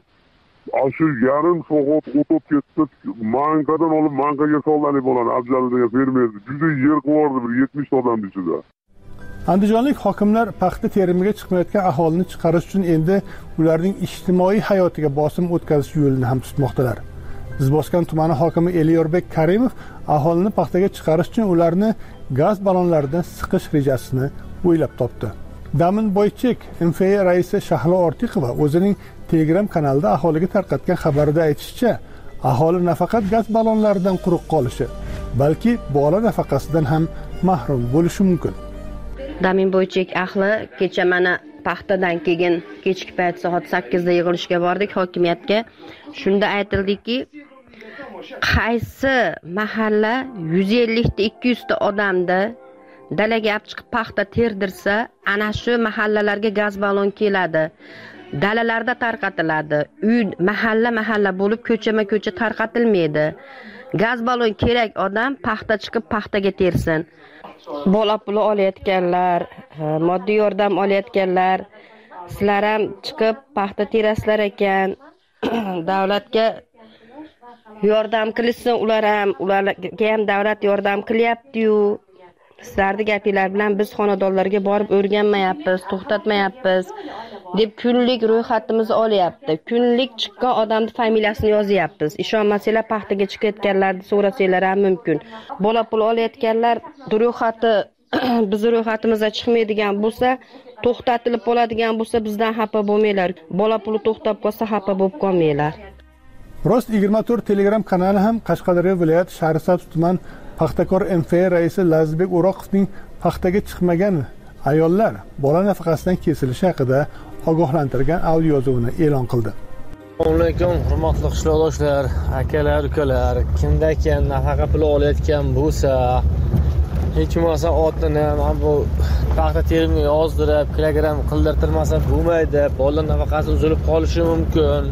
Shu yarim soat o'tib ketdi. Mankadan olib mankaga soladi bo'ladi. Abjali degan fermer juda yer qo'rdi bir 70 odam ichida. Andijonlik hokimlar paxta terimiga chiqmayotgan aholini chiqarish uchun endi ularning ijtimoiy hayotiga bosim o'tkazish yo'lini ham tutmoqdalar. Izboskan tumani hokimi Elyorbek Karimov aholini paxtaga chiqarish uchun ularni gaz ballonlaridan siqish rejasini o'ylab topdi. Damin Boychek MFA raisi Shahlo Ortiqova o'zining Telegram kanalida aholiga tarqatgan xabarida aytishicha, aholi nafaqat gaz ballonlaridan quruq qolishi, balki bola nafaqasidan ham mahrum bo'lishi mumkin. Damin Boychek ahli kecha mana paxtadan keyin kechki payt soat 8 da yig'ilishga bordik hokimiyatga. Shunda aytildiki, qaysi mahalla 150 ta 200 ta odamni dalaga olib chiqib paxta terdirsa, ana shu mahallalarga gaz ballon keladi. Dalalarda tarqatiladi. Uy mahalla bo'lib ko'chama-ko'cha tarqatilmaydi. Gaz ballon kerak odam paxta chiqib paxtaga tersin. Bola puli olayotganlar, moddiy yordam olayotganlar, sizlar ham chiqib paxta terasizlar ekan. Davlatga yordam qilsin, ularga ham davlat yordam qilyapti-yu. Sizlarning gapinglar bilan biz xonadonlarga borib o'rganmayapmiz, to'xtatmayapmiz deb kunlik ro'yxatimizni olyapti. Kunlik chiqqan odamning familiyasini yozyapmiz. Ishonmasanglar paxtaga chiqayotganlarni so'rasanglar ham mumkin. Bola pul olayotganlar ro'yxati biz ro'yxatimizga chiqmaydigan bo'lsa, to'xtatilib qoladigan bo'lsa, bizdan xafa bo'lmanglar. Bola puli to'xtab qolsa xafa bo'lib qolmanglar. Rost 24 Telegram kanali ham Qashqadaryo viloyat Shahrisabz tuman paxtakor MFA raisi Lazizbek O'roqovning paxtaga chiqmagan ayollar bola nafaqasidan kesilishi haqida ogohlantirgan audio yozuvini e'lon qildi. Assalomu alaykum, hurmatli qishloqdoshlar, akalar, ukalar. Kimdakan nafaqa puli olayotgan bo'lsa, hech bo'lmasa otini mana bu paxta terimiga yozdirib, kilogramm qildirtirmasa bo'lmaydi. Bola nafaqasi uzilib qolishi mumkin.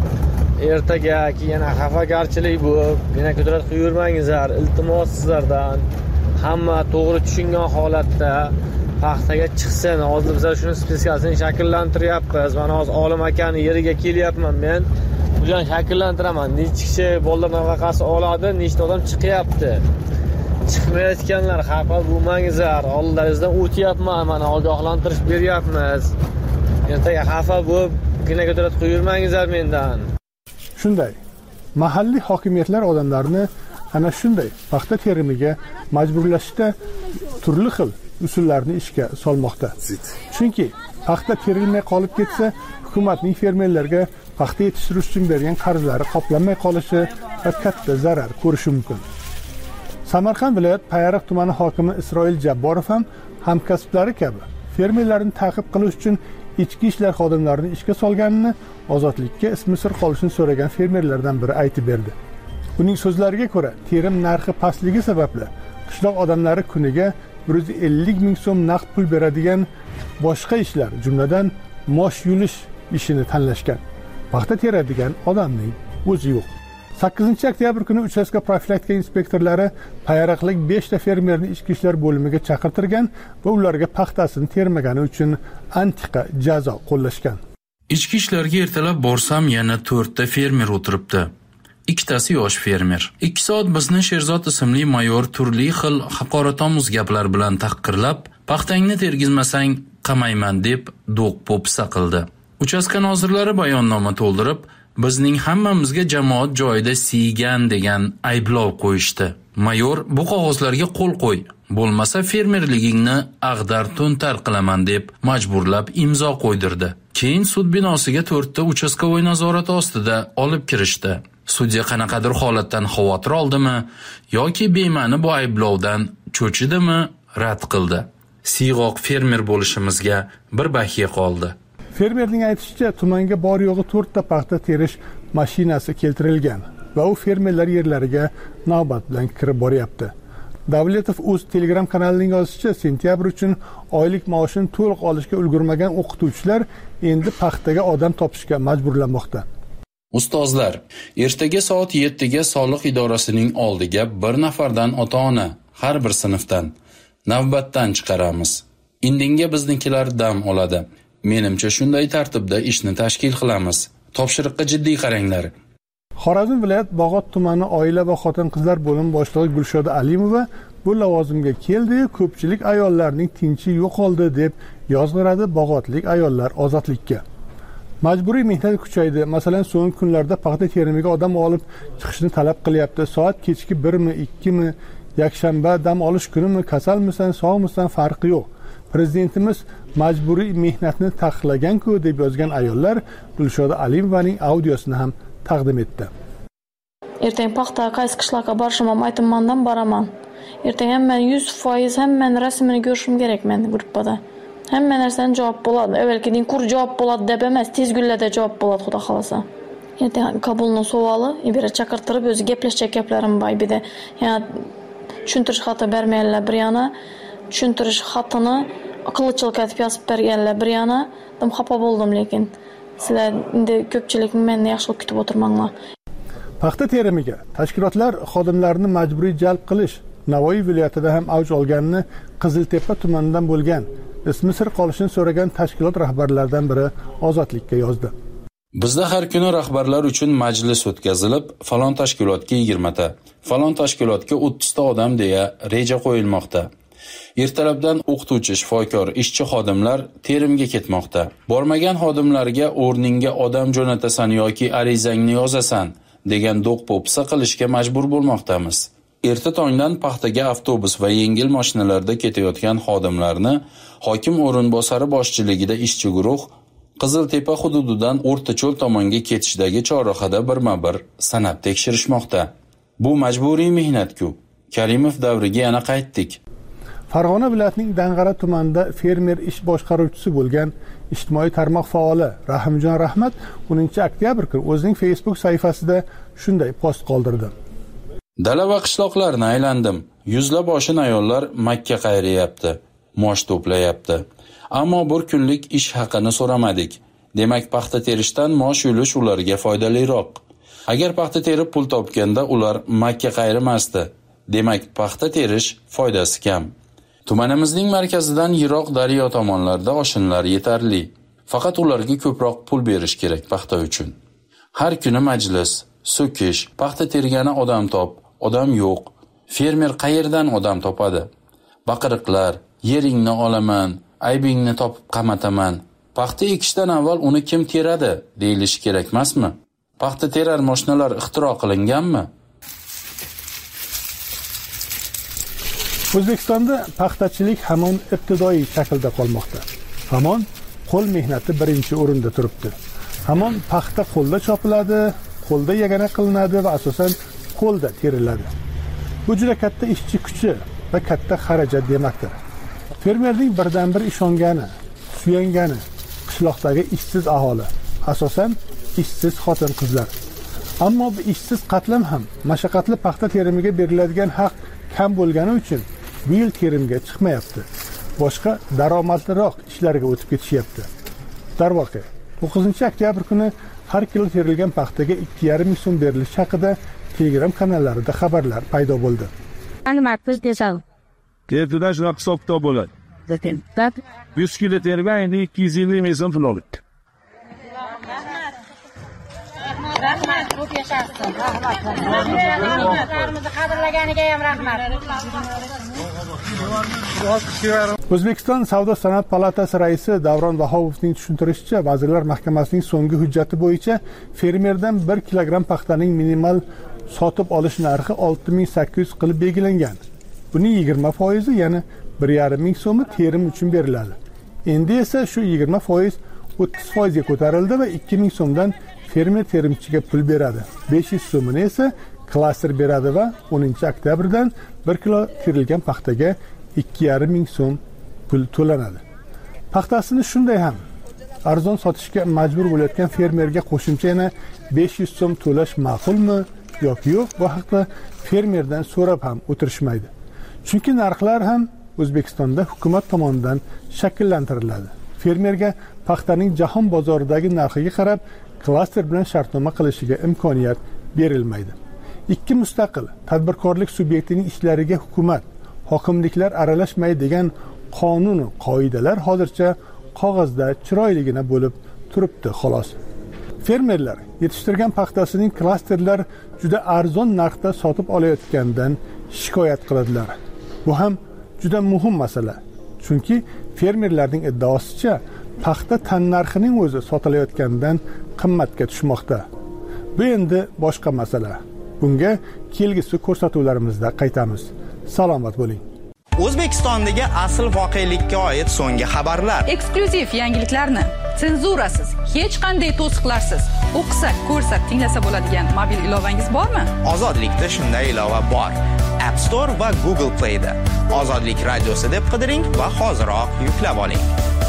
Ertaga yana xafagarchilik bo'lib, yana ko'tarib qo'yurmangizlar. Iltimos sizlardan hamma to'g'ri tushungan holatda paxtaga chiqsin. Hozir biz shuni spetsiyasini shakllantiryapmiz. Mana hozir Olim akani yeriga kelyapman men. Bularni shakllantiraman. Necha kishi bolalar nafaqasi oladi, nechta odam chiqyapti. Chiqmayotganlar xafa bo'lmangizlar. Oldlaringizdan o'tyapman, mana ogohlantirish beryapmiz. Ertaga xafa bo'lib, yana ko'tarib qo'yurmangizlar mendan. Shunday, mahalliy hokimiyatlar odamlarni ana shunday paxta terimiga majburlashda turli xil usullarni ishga solmoqda. Chunki paxta terilmay qolib ketsa, hukumatning fermerlarga paxta yetishtirish uchun bergan qarzlari qoplanmay qolishi va katta zarar ko'rishi mumkin. Samarqand viloyat Payariq tumani hokimi Isroil Jabborov ham hamkasblari kabi fermerlarni ta'qib qilish uchun ichki ishlar xodimlarini ishga solganini, ozodlikka ismi sir qolishini so'ragan fermerlardan biri aytib berdi. Uning so'zlariga ko'ra, terim narxi pastligi sababli qishloq odamlari kuniga 150 ming so'm naqd pul beradigan boshqa ishlar, jumladan mosh yulish ishini tanlashgan. Paxta teradigan odamning o'zi yo'q. 8 oktyabr kuni uchastka profilaktika inspektorlari payariqlik 5 ta fermerni ichki ishlar bo'limiga chaqirtirgan va ularga paxtasini termagani uchun antiqa jazo qo'llashgan. Ichki ishlarga ertalab borsam yana 4 ta fermer o'tiribdi. Ikkitasi yosh fermer. 2 soat bizni Sherzod ismli mayor turli xil haqoratomuz gaplar bilan tahqirlab, paxtangni tergizmasang qamayman deb do'q-po'pisa qildi. Uchastka nozirlari bayonnoma to'ldirib, bizning hammamizga jamoat joyida siygan degan ayblov qo'yishdi. Mayor bu qog'ozlarga qo'l qo'y, bo'lmasa fermerligingni ag'dar-to'ntar qilaman deb majburlab imzo qo'ydirdi. Keyin sud binosiga 4 ta uchastkovoy nazorati ostida olib kirishdi. Sudya qanaqadir holatdan xavotir oldimi yoki bema'ni bu ayblovdan cho'chidimi rad qildi. Siyg'oq fermer bo'lishimizga bir bahiya qoldi. Fermerning aytishicha, tumanga bor yo'g'i 4 ta paxta terish mashinasi keltirilgan va u fermerlar yerlariga navbat bilan kirib boryapti. Davletov o'z Telegram kanalining yozishicha, sentyabr uchun oylik maoshini to'liq olishga ulgurmagan o'qituvchilar endi paxtaga odam topishga majburlanmoqda. Ustozlar, ertaga soat 7 ga soliq idorasining oldiga bir nafardan ota-ona har bir sinfdan navbatdan chiqaramiz. Indinga biznikilar dam oladi. Menimcha shunday tartibda ishni tashkil qilamiz. Topshiriqqa jiddiy qaranglar. Xorazm viloyat Bog'ot tumani oila va xotin-qizlar bo'limi boshlig'i Gulshoda Alimova bu lavozimga keldi, ko'pchilik ayollarning tinchi yo'qoldi deb yozg'iradi Bog'otlik ayollar ozodlikka. Majburiy mehnat kuchaydi. Masalan, so'nggi kunlarda paxta terimiga odam olib chiqishni talab qilyapti. Soat kechki 1 mi, 2 mi, yakshanba dam olish kunimi, kasalmisan, sog'misan farqi yo'q. Prezidentimiz majburiy mehnatni taqiqlagan-ku deb yozgan ayollar Gulshoda Alimovaning audiosini ham taqdim etdi. Ertang paxta qaysi qishloqqa borishim aytmandan boraman. Ertang hamma 100% hamma rasmini ko'rishim kerak men gruppada. Hamma narsadan javob bo'ladi. Avvalgidek kur javob bo'ladi deb emas, tez kunlarda javob bo'ladi, xudo xolasa. Ertang qabulning savoli, ibara chaqirtirib o'zi gaplashgan gaplarim bor edi. Yana tushuntirish xati bermaylar bir yana, tushuntirish xatini qilichchilik etib yozib berganlar bir yana. Dim xafa bo'ldim, lekin sizlar endi ko'pchilik meni yaxshi kutib o'tirmanglar. Paxta terimiga tashkilotlar xodimlarini majburiy jalb qilish Navoiy viloyatida ham avj olganini Qiziltepa tumanidan bo'lgan ismi sir qolishini so'ragan tashkilot rahbarlaridan biri Ozodlikka yozdi. Bizda har kuni rahbarlar uchun majlis o'tkazilib, falon tashkilotga 20 ta, falon tashkilotga 30 ta odam deya reja qo'yilmoqda. Ertalabdan o'qituvchi, shifokor, ishchi xodimlar terimga ketmoqda. Bormagan xodimlarga o'rningga odam jo'natasan yoki arizangni yozasan degan do'q-po'pisa qilishga majbur bo'lmoqdamiz. Erta tongdan paxtaga avtobus va yengil mashinalarda ketayotgan xodimlarni hokim o'rinbosari boshchiligida ishchi guruh Qiziltepa hududidan O'rtacho'l tomonga ketishdagi chorrahada birma-bir sanab tekshirishmoqda. Bu majburiy mehnat-ku. Karimov davriga yana qaytdik. Farg'ona viloyatining Dang'ara tumanida fermer ish boshqaruvchisi bo'lgan ijtimoiy tarmoq faoli Rahimjon Rahmat 10 oktyabr kuni o'zining Facebook sahifasida shunday post qoldirdi. Dala va qishloqlarni aylandim. Yuzlab oshin ayollar Makka qayrayapti, mosh to'playapti. Ammo bir kunlik ish haqini so'ramadik. Demak, paxta terishdan mosh yulish ularga foydaliroq. Agar paxta terib pul topganda ular Makka qayrimasdi. Demak, paxta terish foydasi kam. Tumanimizning markazidan yiroq daryo tomonlarda oshinlar yetarli. Faqat ularga ko'proq pul berish kerak paxta uchun. Har kuni majlis, so'kish, paxta tergani odam top, odam yo'q. Fermer qayerdan odam topadi? Baqiriqlar, yeringni olaman, aybingni topib qamataman. Paxta ekishdan avval uni kim teradi deyilishi kerak emasmi? Paxta terar mashinalar ixtiro qilinganmi? O'zbekistonda paxtachilik hamon ibtidoiy shaklda qolmoqda. Hamon qo'l mehnati birinchi o'rinda turibdi. Hamon paxta qo'lda chopiladi, qo'lda yagana qilinadi va asosan qo'lda teriladi. Bu juda katta ishchi kuchi va katta xarajat demakdir. Fermerning birdan bir ishongani, suyangani qishloqdagi ishsiz aholi, asosan ishsiz xotin-qizlar. Ammo bu ishsiz qatlam ham mashaqqatli paxta terimiga beriladigan haq kam bo'lgani uchun bu yil terimga chiqmayapti. Boshqa daromadliroq ishlarga o'tib ketishyapti. Darvoqe, 9-oktyabr kuni har kilo terilgan paxtaga 2,5 ming so'm berilishi haqida Telegram kanallarida xabarlar paydo bo'ldi. Ertadan shunaqa hisob-kitob bo'ladi. 100 kilo tergan endi 220 ming so'm pul oladi. Rahmat, ko'p yashashsin. Rahmat. Qadrlaganiga ham rahmat. O'zbekiston Savdo sanoat palatasi raisi Davron Vahovovning tushuntirishicha, Vazirlar Mahkamasining so'nggi hujjati bo'yicha fermerdan 1 kilogramm paxtaning minimal sotib olish narxi 6800 qilib belgilangan. Buning 20%, ya'ni 1,5 ming so'mi terim uchun beriladi. Endi esa shu 20% 30% ga ko'tarildi va 2 ming so'mdan fermer terimchiga pul beradi. 500 so'mini esa klaster beradi va 10-oktyabrdan 1 kilo terilgan paxtaga 2,5 ming so'm pul to'lanadi. Paxtasini shunday ham arzon sotishga majbur bo'layotgan fermerga qo'shimcha yana 500 so'm to'lash ma'qulmi yoki yo'q, bu haqda fermerdan so'rab ham o'tirishmaydi. Chunki narxlar ham O'zbekistonda hukumat tomonidan shakllantiriladi. Fermerga paxtaning jahon bozoridagi narxiga qarab klaster bilan shartnoma qilishiga imkoniyat berilmaydi. Ikki mustaqil tadbirkorlik subyektining ishlariga hukumat, hokimliklar aralashmaydi degan qonun va qoidalar hozircha qog'ozda chiroyligina bo'lib turibdi xolos. Fermerlar yetishtirgan paxtasining klasterlar juda arzon narxda sotib olayotgandan shikoyat qiladilar. Bu ham juda muhim masala. Chunki fermerlarning iddaosicha paxta tan narxining o'zi sotilayotgandan qimmatga tushmoqda. Bu endi boshqa masala. Bunga kelgusi ko'rsatuvlarimizda qaytamiz. Salomat bo'ling. O'zbekistondagi asl voqelikka oid so'nggi xabarlar. Eksklyuziv yangiliklarni senzurasiz, hech qanday to'siqlarsiz o'qisa, ko'rsa, tinglasa bo'ladigan mobil ilovangiz bormi? Ozodlikda shunday ilova bor. App Store va Google Play da. Ozodlik radiosi deb qidiring va hoziroq yuklab oling.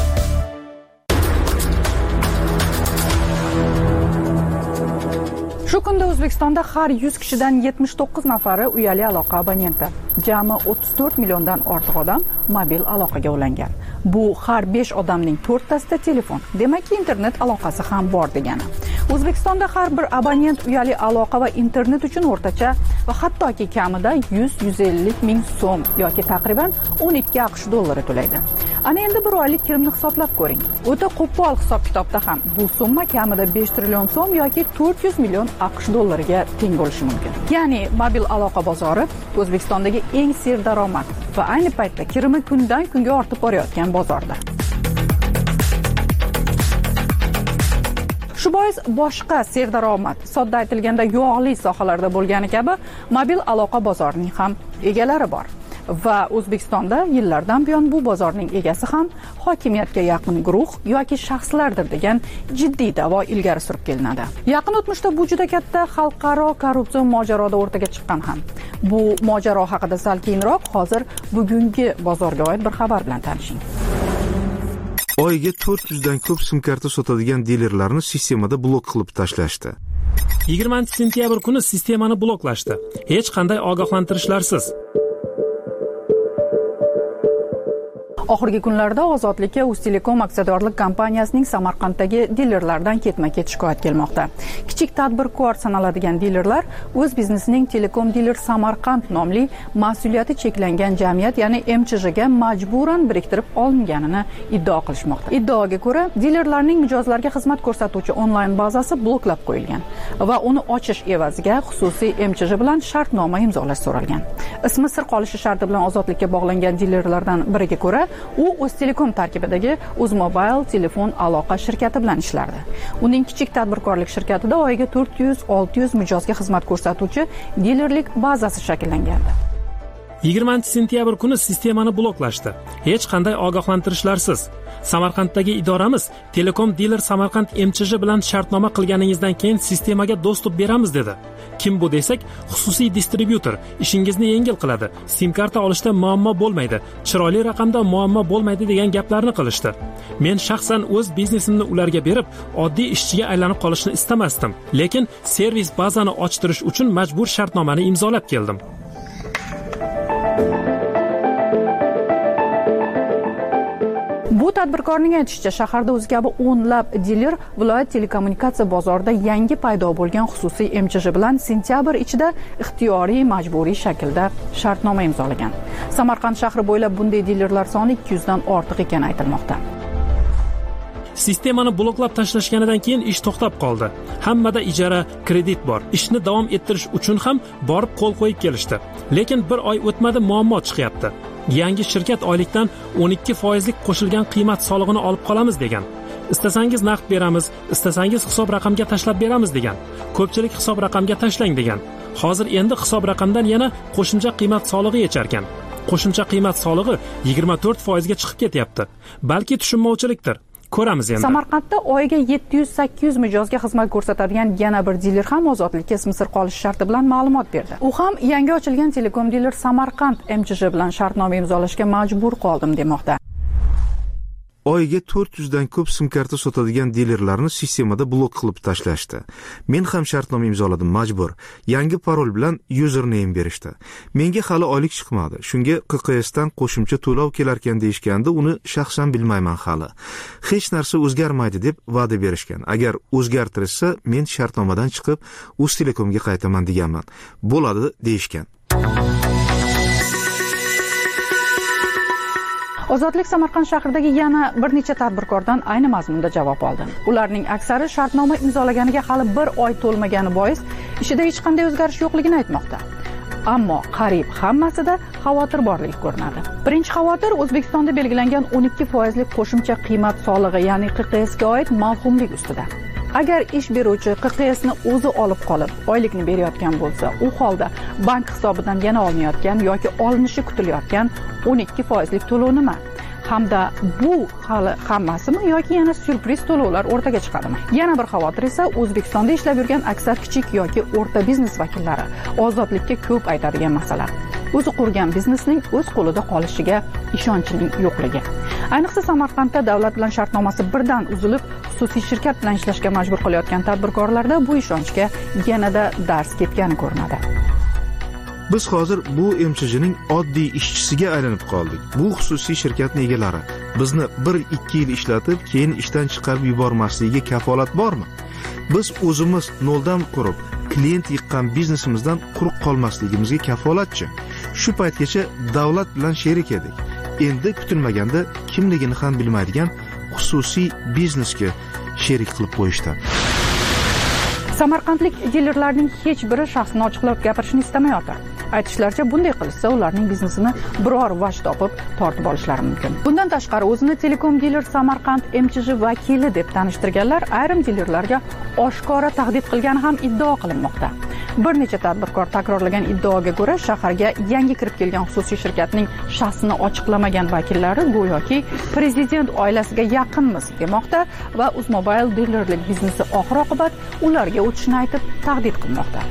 Shu kunda O'zbekistonda har 100 kishidan 79 nafari uyali aloqa abonenti. Jami 34 milliondan ortiq odam mobil aloqaga ulangan. Bu har 5 odamning 4tasida telefon. Demakki, internet aloqasi ham bor degani. O'zbekistonda har bir abonent uyali aloqa va internet uchun o'rtacha va hattoki kamida 100-150 ming so'm yoki taqriban 12 AQSh dollari to'laydi. Ana endi bir oylik kirimni hisoblab ko'ring. O'ta qo'pol hisob-kitobda ham bu summa kamida 5 trillion so'm yoki 400 million AQSh dollariga teng bo'lishi mumkin. Ya'ni mobil aloqa bozori O'zbekistondagi eng serdaromad va ayni paytda kirimi kundan kunga ortib borayotgan bozorda. Shu bois boshqa serdaromad, sodda aytilganda yog'li sohalarda bo'lgani kabi mobil aloqa bozorining ham egalari bor. Va O'zbekistonda yillardan buyon bu bozorning egasi ham hokimiyatga yaqin guruh yoki shaxslardir degan jiddiy da'vo ilgari surib kelinadi. Yaqin o'tmishda bu juda katta xalqaro korrupsiya mojaroda o'rtaga chiqqan ham. Bu mojaro haqida sal keyinroq hozir bugungi bozorga oid bir xabar bilan tanishing. Oyiga 400 dan ko'p sim karta sotadigan dilerlarni sistemada blok qilib tashlashdi. 20-sentyabr kuni sistemani bloklashdi. Hech qanday ogohlantirishlarsiz. Oxirgi kunlarda Ozodlikka Uztelekom aksiyadorlik kompaniyasining Samarqanddagi dilerlardan ketma-ket shikoyat kelmoqda. Kichik tadbirkor sanaladigan dilerlar o'z biznesining Telekom Dealer Samarqand nomli mas'uliyati cheklangan jamiyat, ya'ni MCJ ga majburan biriktirib olinganini iddao qilishmoqda. Iddaoga ko'ra, dilerlarning mijozlarga xizmat ko'rsatuvchi onlayn bazasi bloklab qo'yilgan va uni ochish evaziga xususiy MCJ bilan shartnoma imzolash so'ralgan. Ismi sir qolishi sharti bilan Ozodlikka bog'langan dilerlardan biriga ko'ra, u Uztelekom tarkibidagi Uzmobile telefon aloqa shirkati bilan ishlardi. Uning kichik tadbirkorlik shirkatida oyiga 400-600 mijozga xizmat ko'rsatuvchi dilerlik bazasi shakllangandi. 20-sentyabr kuni sistemani bloklashdi. Hech qanday ogohlantirishlarsiz. Samarqanddagi idoramiz Telekom Dealer Samarqand MCJ bilan shartnoma qilganingizdan keyin sistemaga dostуп beramiz dedi. Kim bu desak, xususiy distribyutor ishingizni yengil qiladi. Sim karta olishda muammo bo'lmaydi, chiroyli raqamda muammo bo'lmaydi degan gaplarni qilishdi. Men shaxsan o'z biznesimni ularga berib, oddiy ishchiga aylanib qolishni istamasdim, lekin servis bazani ochtirish uchun majbur shartnomani imzolab keldim. Bu tadbirkorning aytishicha, shaharda o'zi kabi o'nlab diler viloyat telekommunikatsiya bozorida yangi paydo bo'lgan xususiy MChJ bilan sentyabr ichida ixtiyoriy majburiy shaklda shartnoma imzolagan. Samarqand shahri bo'ylab bunday dilerlar soni 200 dan ortiq ekani aytilmoqda. Sistemani bloklab tashlashganidan keyin ish to'xtab qoldi. Hammada ijara, kredit bor. Ishni davom ettirish uchun ham borib qo'l qo'yib kelishdi. Lekin bir oy o'tmadi, muammo chiqyapti. Yangi shirkat oylikdan 12% qo'shilgan qiymat solig'ini olib qolamiz degan. Istasangiz naqd beramiz, istasangiz hisob raqamga tashlab beramiz degan. Ko'pchilik hisob raqamga tashlang degan. Hozir endi hisob raqamdan yana qo'shimcha qiymat solig'i yecharkan. Qo'shimcha qiymat solig'i 24% ga chiqib ketyapti. Balki tushunmovchilikdir. Ko'ramiz endi. Samarqandda oyiga 700-800 mijozga xizmat ko'rsatadigan yana bir diler ham ozodlikka ismi qolish sharti bilan ma'lumot berdi. U ham yangi ochilgan telekom diler Samarqand MChJ bilan shartnoma imzolashga majbur qoldim demoqda. Oyiga 400 dan ko'p sim karta sotadigan dilerlarni sistemada blok qilib tashlashdi. Men ham shartnoma imzoladim, majbur. Yangi parol bilan username berishdi. Menga hali oylik chiqmadi. Shunga QQS dan qo'shimcha to'lov kelarkan deyishganda, uni shaxsan bilmayman hali. Hech narsa o'zgarmaydi deb va'da berishgan. Agar o'zgartirsa, men shartnomadan chiqib, Uztelekomga qaytaman deganman. Bo'ladi deyishgan. Ozodlik Samarqand shahridagi yana bir necha tadbirkordan ayni mazmunda javob oldi. Ularning aksari shartnoma imzolaganiga hali bir oy to'lmagani bois ishida hech qanday o'zgarish yo'qligini aytmoqda. Ammo qariyb hammasida xavotir borligi ko'rinadi. Birinchi xavotir O'zbekistonda belgilangan 12% qo'shimcha qiymat solig'i, ya'ni QQS ga oid mavhumlik ustida. Agar ish beruvchi QQSni o'zi olib qolib, oylikni berayotgan bo'lsa, u holda bank hisobidan yana olinayotgan yoki olinishi kutilayotgan 12% to'lov nima? Hamda bu hali hammasimi yoki yana syurpriz to'lovlar o'rtaga chiqadimi? Yana bir xavotir esa O'zbekistonda ishlab yurgan aksar kichik yoki o'rta biznes vakillari ozodlikka ko'p aytadigan masala. O'zi qurgan biznesning o'z qo'lida qolishiga ishonchning yo'qligi. Ayniqsa Samarqandda davlat bilan shartnomasi birdan uzilib, xususiy shirkat bilan ishlashga majbur qilayotgan tadbirkorlarda bu ishonchga yanada dars ketgani ko'rinadi. Biz hozir bu MChJning oddiy ishchisiga aylanib qoldik. Bu xususiy shirkatning egalari bizni 1-2 yil ishlatib, keyin ishdan chiqarib yubormasligiga kafolat bormi? Biz o'zimiz noldan qurib, klient yiqqan biznesimizdan quruq qolmasligimizga kafolatchi. Shu paytgacha davlat bilan sherik edik. Endi kutilmaganda kimligini ham bilmaydigan xususiy biznesga sherik qilib qo'yishdi. Samarqandlik dilerlarning hech biri shaxsini ochiqlab gapirishni istamayotir. Aytishlaricha, bunday qilishsa ularning biznesini biror vaj topib tortib olishlari mumkin. Bundan tashqari o'zini Telekom diler Samarqand MChJ vakili deb tanishtirganlar ayrim dilerlarga oshkora tahdid qilgani ham iddao qilinmoqda. Bir necha tadbirkor takrorlagan iddaoga ko'ra, shaharga yangi kirib kelgan xususiy shirkatning shaxsini ochiqlamagan vakillari go'yoki prezident oilasiga yaqinmiz demoqda va Uzmobile dilerlik biznesi oxir-oqibat ularga o'tishni aytib tahdid qilmoqda.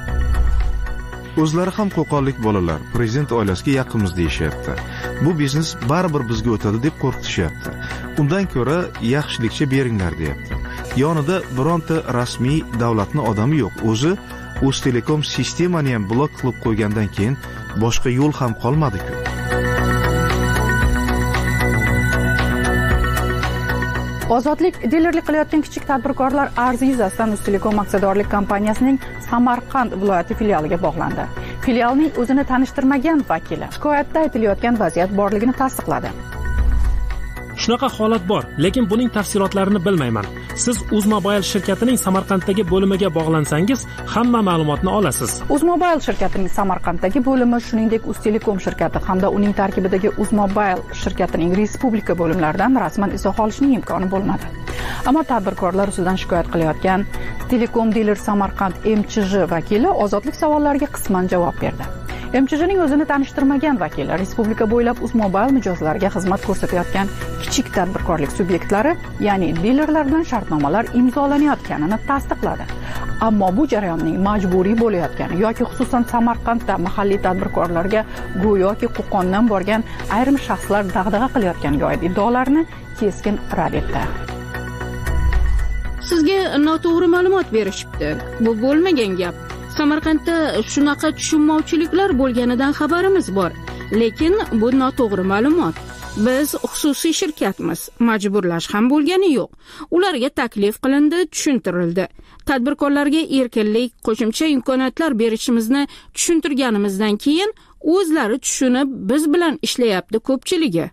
O'zlari ham qo'qonlik bolalar prezident oilasiga yaqinmiz deyishyapti. Bu biznes baribir bizga o'tadi deb qo'rqitishyapti. Undan ko'ra yaxshilikcha beringlar deyapti. Yonida bironta rasmiy davlatning odami yo'q. O'zi Uztelekom sistemani ham blok qilib qo'ygandan keyin boshqa yo'l ham qolmadi-ku. Ozodlik dilerlik qilayotgan kichik tadbirkorlar arzi yuzasidan Uztelekom aksiyadorlik kompaniyasining Samarqand viloyati filialiga bog'landi. Filialning o'zini tanishtirmagan vakili shikoyatda aytilayotgan vaziyat borligini tasdiqladi. Shunaqa holat bor, lekin buning tafsilotlarini bilmayman. Siz Uzmobile shirkatining Samarqanddagi bo'limiga bog'lansangiz, hamma ma'lumotni olasiz. Uzmobile shirkatining Samarqanddagi bo'limi, shuningdek Uztelekom shirkati hamda uning tarkibidagi Uzmobile shirkatining respublika bo'limlaridan rasman izoh olishning imkoni bo'lmadi. Ammo tadbirkorlar ustidan shikoyat qilayotgan Telekom diler Samarqand MChJ vakili ozodlik savollariga qisman javob berdi. MChJning o'zini tanishtirmagan vakil respublika bo'ylab Uzmobile mijozlariga xizmat ko'rsatayotgan kichik tadbirkorlik subyektlari, ya'ni dilerlar bilan shartnomalar imzolanayotganini tasdiqladi. Ammo bu jarayonning majburiy bo'layotgani yoki xususan Samarqandda mahalliy tadbirkorlarga go'yoki Qo'qondan borgan ayrim shaxslar dag'dag'a qilayotganiga oid iddaolarni keskin rad etdi. Sizga noto'g'ri ma'lumot berishibdi. Bu bo'lmagan gap. Samarqandda shunaqa tushunmovchiliklar bo'lganidan xabarimiz bor, lekin bu noto'g'ri ma'lumot. Biz xususiy shirkatmiz, majburlash ham bo'lgani yo'q. Ularga taklif qilindi, tushuntirildi. Tadbirkorlarga erkinlik, qo'shimcha imkoniyatlar berishimizni tushuntirganimizdan keyin o'zlari tushunib, biz bilan ishlayapti ko'pchiligi.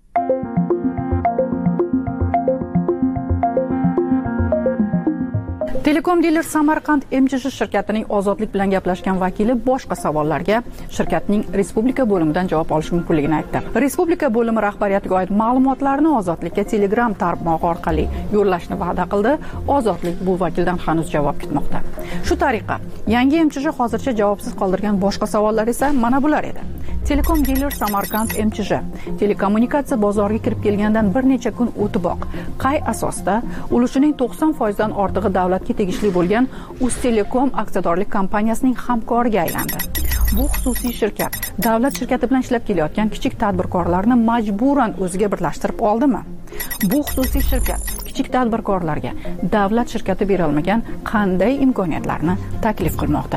Telekom Dealer Samarqand MCH shirkatining ozodlik bilan gaplashgan vakili boshqa savollarga shirkatning respublika bo'limidan javob olish mumkinligini aytdi. Respublika bo'limi rahbariyatiga oid ma'lumotlarni ozodlikka Telegram tarmog'i orqali yo'llashni va'da qildi. Ozodlik bu vakildan hanuz javob kutmoqda. Shu tariqa, yangi MCH hozircha javobsiz qoldirgan boshqa savollar esa mana bular edi. Telekom Dealer Samarqand MCH telekommunikatsiya bozoriga kirib kelgandan bir necha kun o'tiboq qay asosda ulushining 90% dan ortig'i davlatga tegishli bo'lgan Uztelekom aksiyadorlik kompaniyasining hamkoriga aylandi. Bu xususiy shirkat davlat shirkati bilan ishlab kelayotgan kichik tadbirkorlarni majburan o'ziga birlashtirib oldimi? Bu xususiy shirkat kichik tadbirkorlarga davlat shirkati bera olmagan qanday imkoniyatlarni taklif qilmoqda?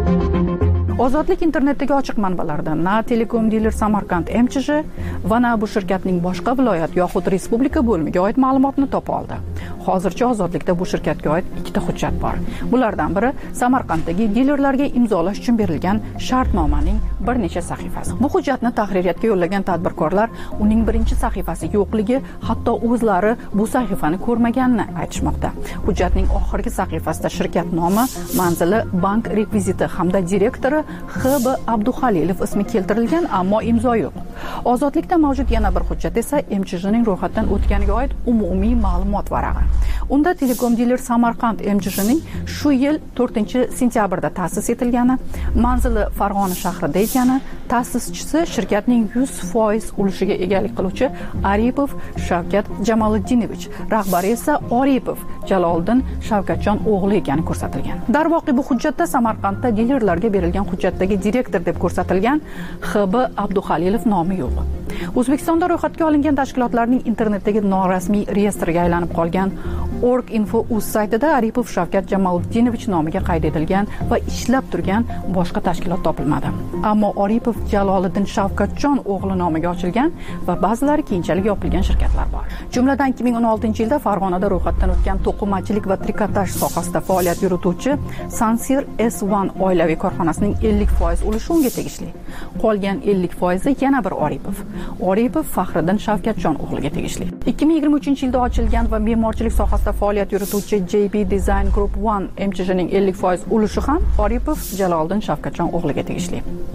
Ozodlik internetdagi ochiq manbalardan na Telekom Dealer Samarqand MCH va na bu shirkatning boshqa viloyat yoxud respublika bo'limiga oid ma'lumotni topa oldi. Hozircha ozodlikda bu shirkatga oid ikkita hujjat bor. Bulardan biri Samarqanddagi dilerlarga imzolash uchun berilgan shartnomaning bir necha sahifasi. Bu hujjatni tahririyatga yo'llagan tadbirkorlar uning birinchi sahifasi yo'qligi, hatto o'zlari bu sahifani ko'rmaganini aytishmoqda. Hujjatning oxirgi sahifasida shirkat nomi, manzili, bank rekviziti hamda direktori X.B. Abduhalilov ismi keltirilgan, ammo imzo yo'q. Ozodlikda mavjud yana bir hujjat esa MCHning ro'yxatdan o'tganiga oid umumiy ma'lumot varag'i. Unda Telekom Dealer Samarqand MCHning shu yil 4-sentyabrda ta'sis etilgani, manzili Farg'ona shahrida ekani, ta'sischisi shirkatning 100% ulushiga egalik qiluvchi Aripov Shavkat Jamoliddinov, rahbari esa Oripov Jaloliddin Shavkatjon o'g'li ekani ko'rsatilgan. Darvoqe bu hujjatda Samarqandda dilerlarga berilgan hujjatdagi direktor deb ko'rsatilgan X.B. Abduhalilov nomi yo'q. O'zbekistonda ro'yxatga olingan tashkilotlarning internetdagi norasmiy reyestriga aylanib qolgan Org.info.uz saytida Aripov Shavkat Jamoliddinov nomiga qayd etilgan va ishlab turgan boshqa tashkilot topilmadi. Ammo Oripov Jaloliddin Shavkatjon o'g'li nomiga ochilgan va ba'zilari keyinchalik yopilgan shirkatlar bor. Jumladan 2016-yilda Farg'onada ro'yxatdan o'tgan to'qimachilik va trikotaj sohasida faoliyat yurituvchi Sansir S1 oilaviy korxonasining 50% ulushi unga tegishli. Qolgan 50% yana bir Oripov. Oripov Faxriddin Shavkatjon o'g'liga tegishli. 2023-yilda ochilgan va me'morchilik sohasida faoliyat yurituvchi JB Design Group 1 MCHning 50% ulushi ham Oripov Jaloliddin Shavkatjon o'g'liga tegishli.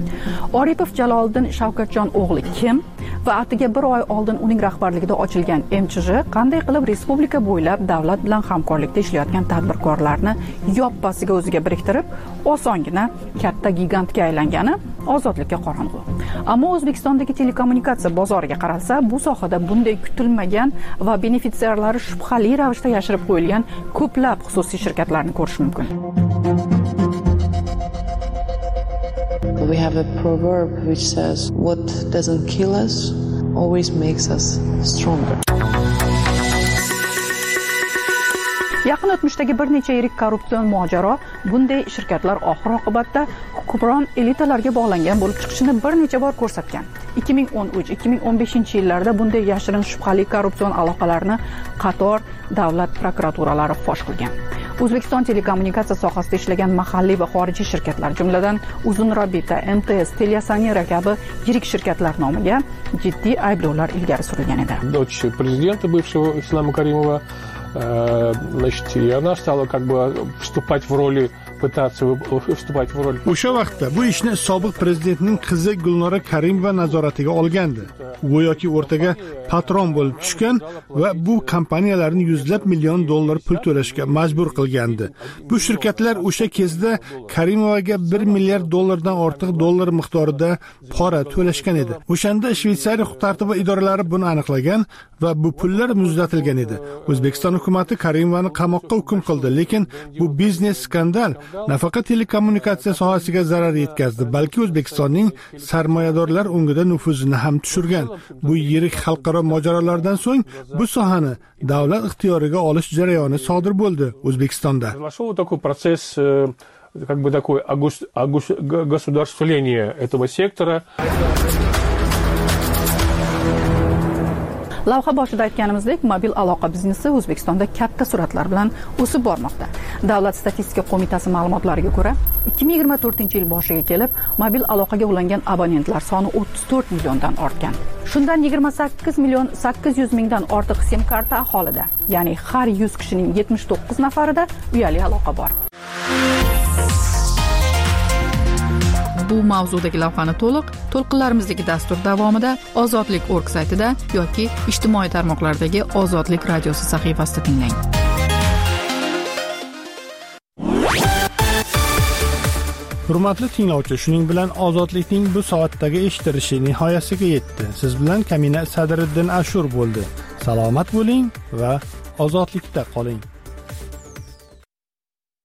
Oripov Jaloliddin Shavkatjon o'g'li kim va atiga bir oy oldin uning rahbarligida ochilgan MCH qanday qilib respublika bo'ylab davlat bilan hamkorlikda ishlayotgan tadbirkorlarni yoppasiga o'ziga biriktirib, osongina katta gigantga aylangani ozodlikka qorong'u. Ammo O'zbekistondagi telekommunikatsiya bozoriga qaralsa, bu sohada bunday kutilmagan va benefitsiarlari shubhali ravishda yashirib qo'yilgan ko'plab xususiy shirkatlarni ko'rish mumkin. We have a proverb which says, what doesn't kill us always makes us stronger. Yaqin o'tmishdagi bir necha yirik korrupsion mojaro bunday shirkatlar oxir-oqibatda hukmron elitalarga bog'langan bo'lib chiqishini bir necha bor ko'rsatgan. 2013-2015 yillarda bunday yashirin shubhali korrupsion aloqalarni qator davlat prokuraturalari fosh qilgan. O'zbekiston telekommunikatsiya sohasida ishlagan mahalliy va xorijiy shirkatlar, jumladan Uzunrabita, MTS, Telyasanera kabi yirik shirkatlar nomiga jiddiy ayblovlar ilgari surilgan edi. Дочь президента бывшего Ислама Каримова, значит, и она стала как бы вступать в роли O'sha vaqtda bu ishni sobiq prezidentning qizi Gulnora Karimova nazoratiga olgandi. Go'yoki o'rtaga patron bo'lib tushgan va bu kompaniyalarni $100 million pul to'lashga majbur qilgandi. Bu shirkatlar o'sha kezda Karimovaga $1 milliard dan ortiq dollar miqdorida pora to'lashgan edi. O'shanda Shveysariya huquq-tartibot idoralari buni aniqlagan va bu pullar muzlatilgan edi. O'zbekiston hukumatı Karimovani qamoqqa hukm qildi, lekin bu biznes skandal nafaqat telekommunikatsiya sohasiga zarar yetkazdi, balki O'zbekistonning sarmoyadorlar ongida nufuzini ham tushirgan. Bu yirik xalqaro mojarolardan so'ng bu sohani davlat ixtiyoriga olish jarayoni sodir bo'ldi O'zbekistonda. Произошел такой процесс, как бы такое государствление этого сектора. Lavha boshida aytganimizdek, mobil aloqa biznesi O'zbekistonda katta sur'atlar bilan o'sib bormoqda. Davlat statistika qo'mitasi ma'lumotlariga ko'ra, 2024-yil boshiga kelib, mobil aloqaga ulangan abonentlar soni 34 milliondan ortgan. Shundan 28.800.000 dan ortiq sim karta aholida, ya'ni har 100 kishining 79 nafarida uyali aloqa bor. Bu mavzudagi lavhani to'lqinlarimizdagi dastur davomida Ozodlik.org saytida yoki ijtimoiy tarmoqlardagi Ozodlik radiosi sahifasida tinglang. Hurmatli tinglovchi, shuning bilan Ozodlikning bu soatdagi eshittirishi nihoyasiga yetdi. Siz bilan Kamina Sadiriddin Ashur bo'ldi. Salomat bo'ling va ozodlikda qoling.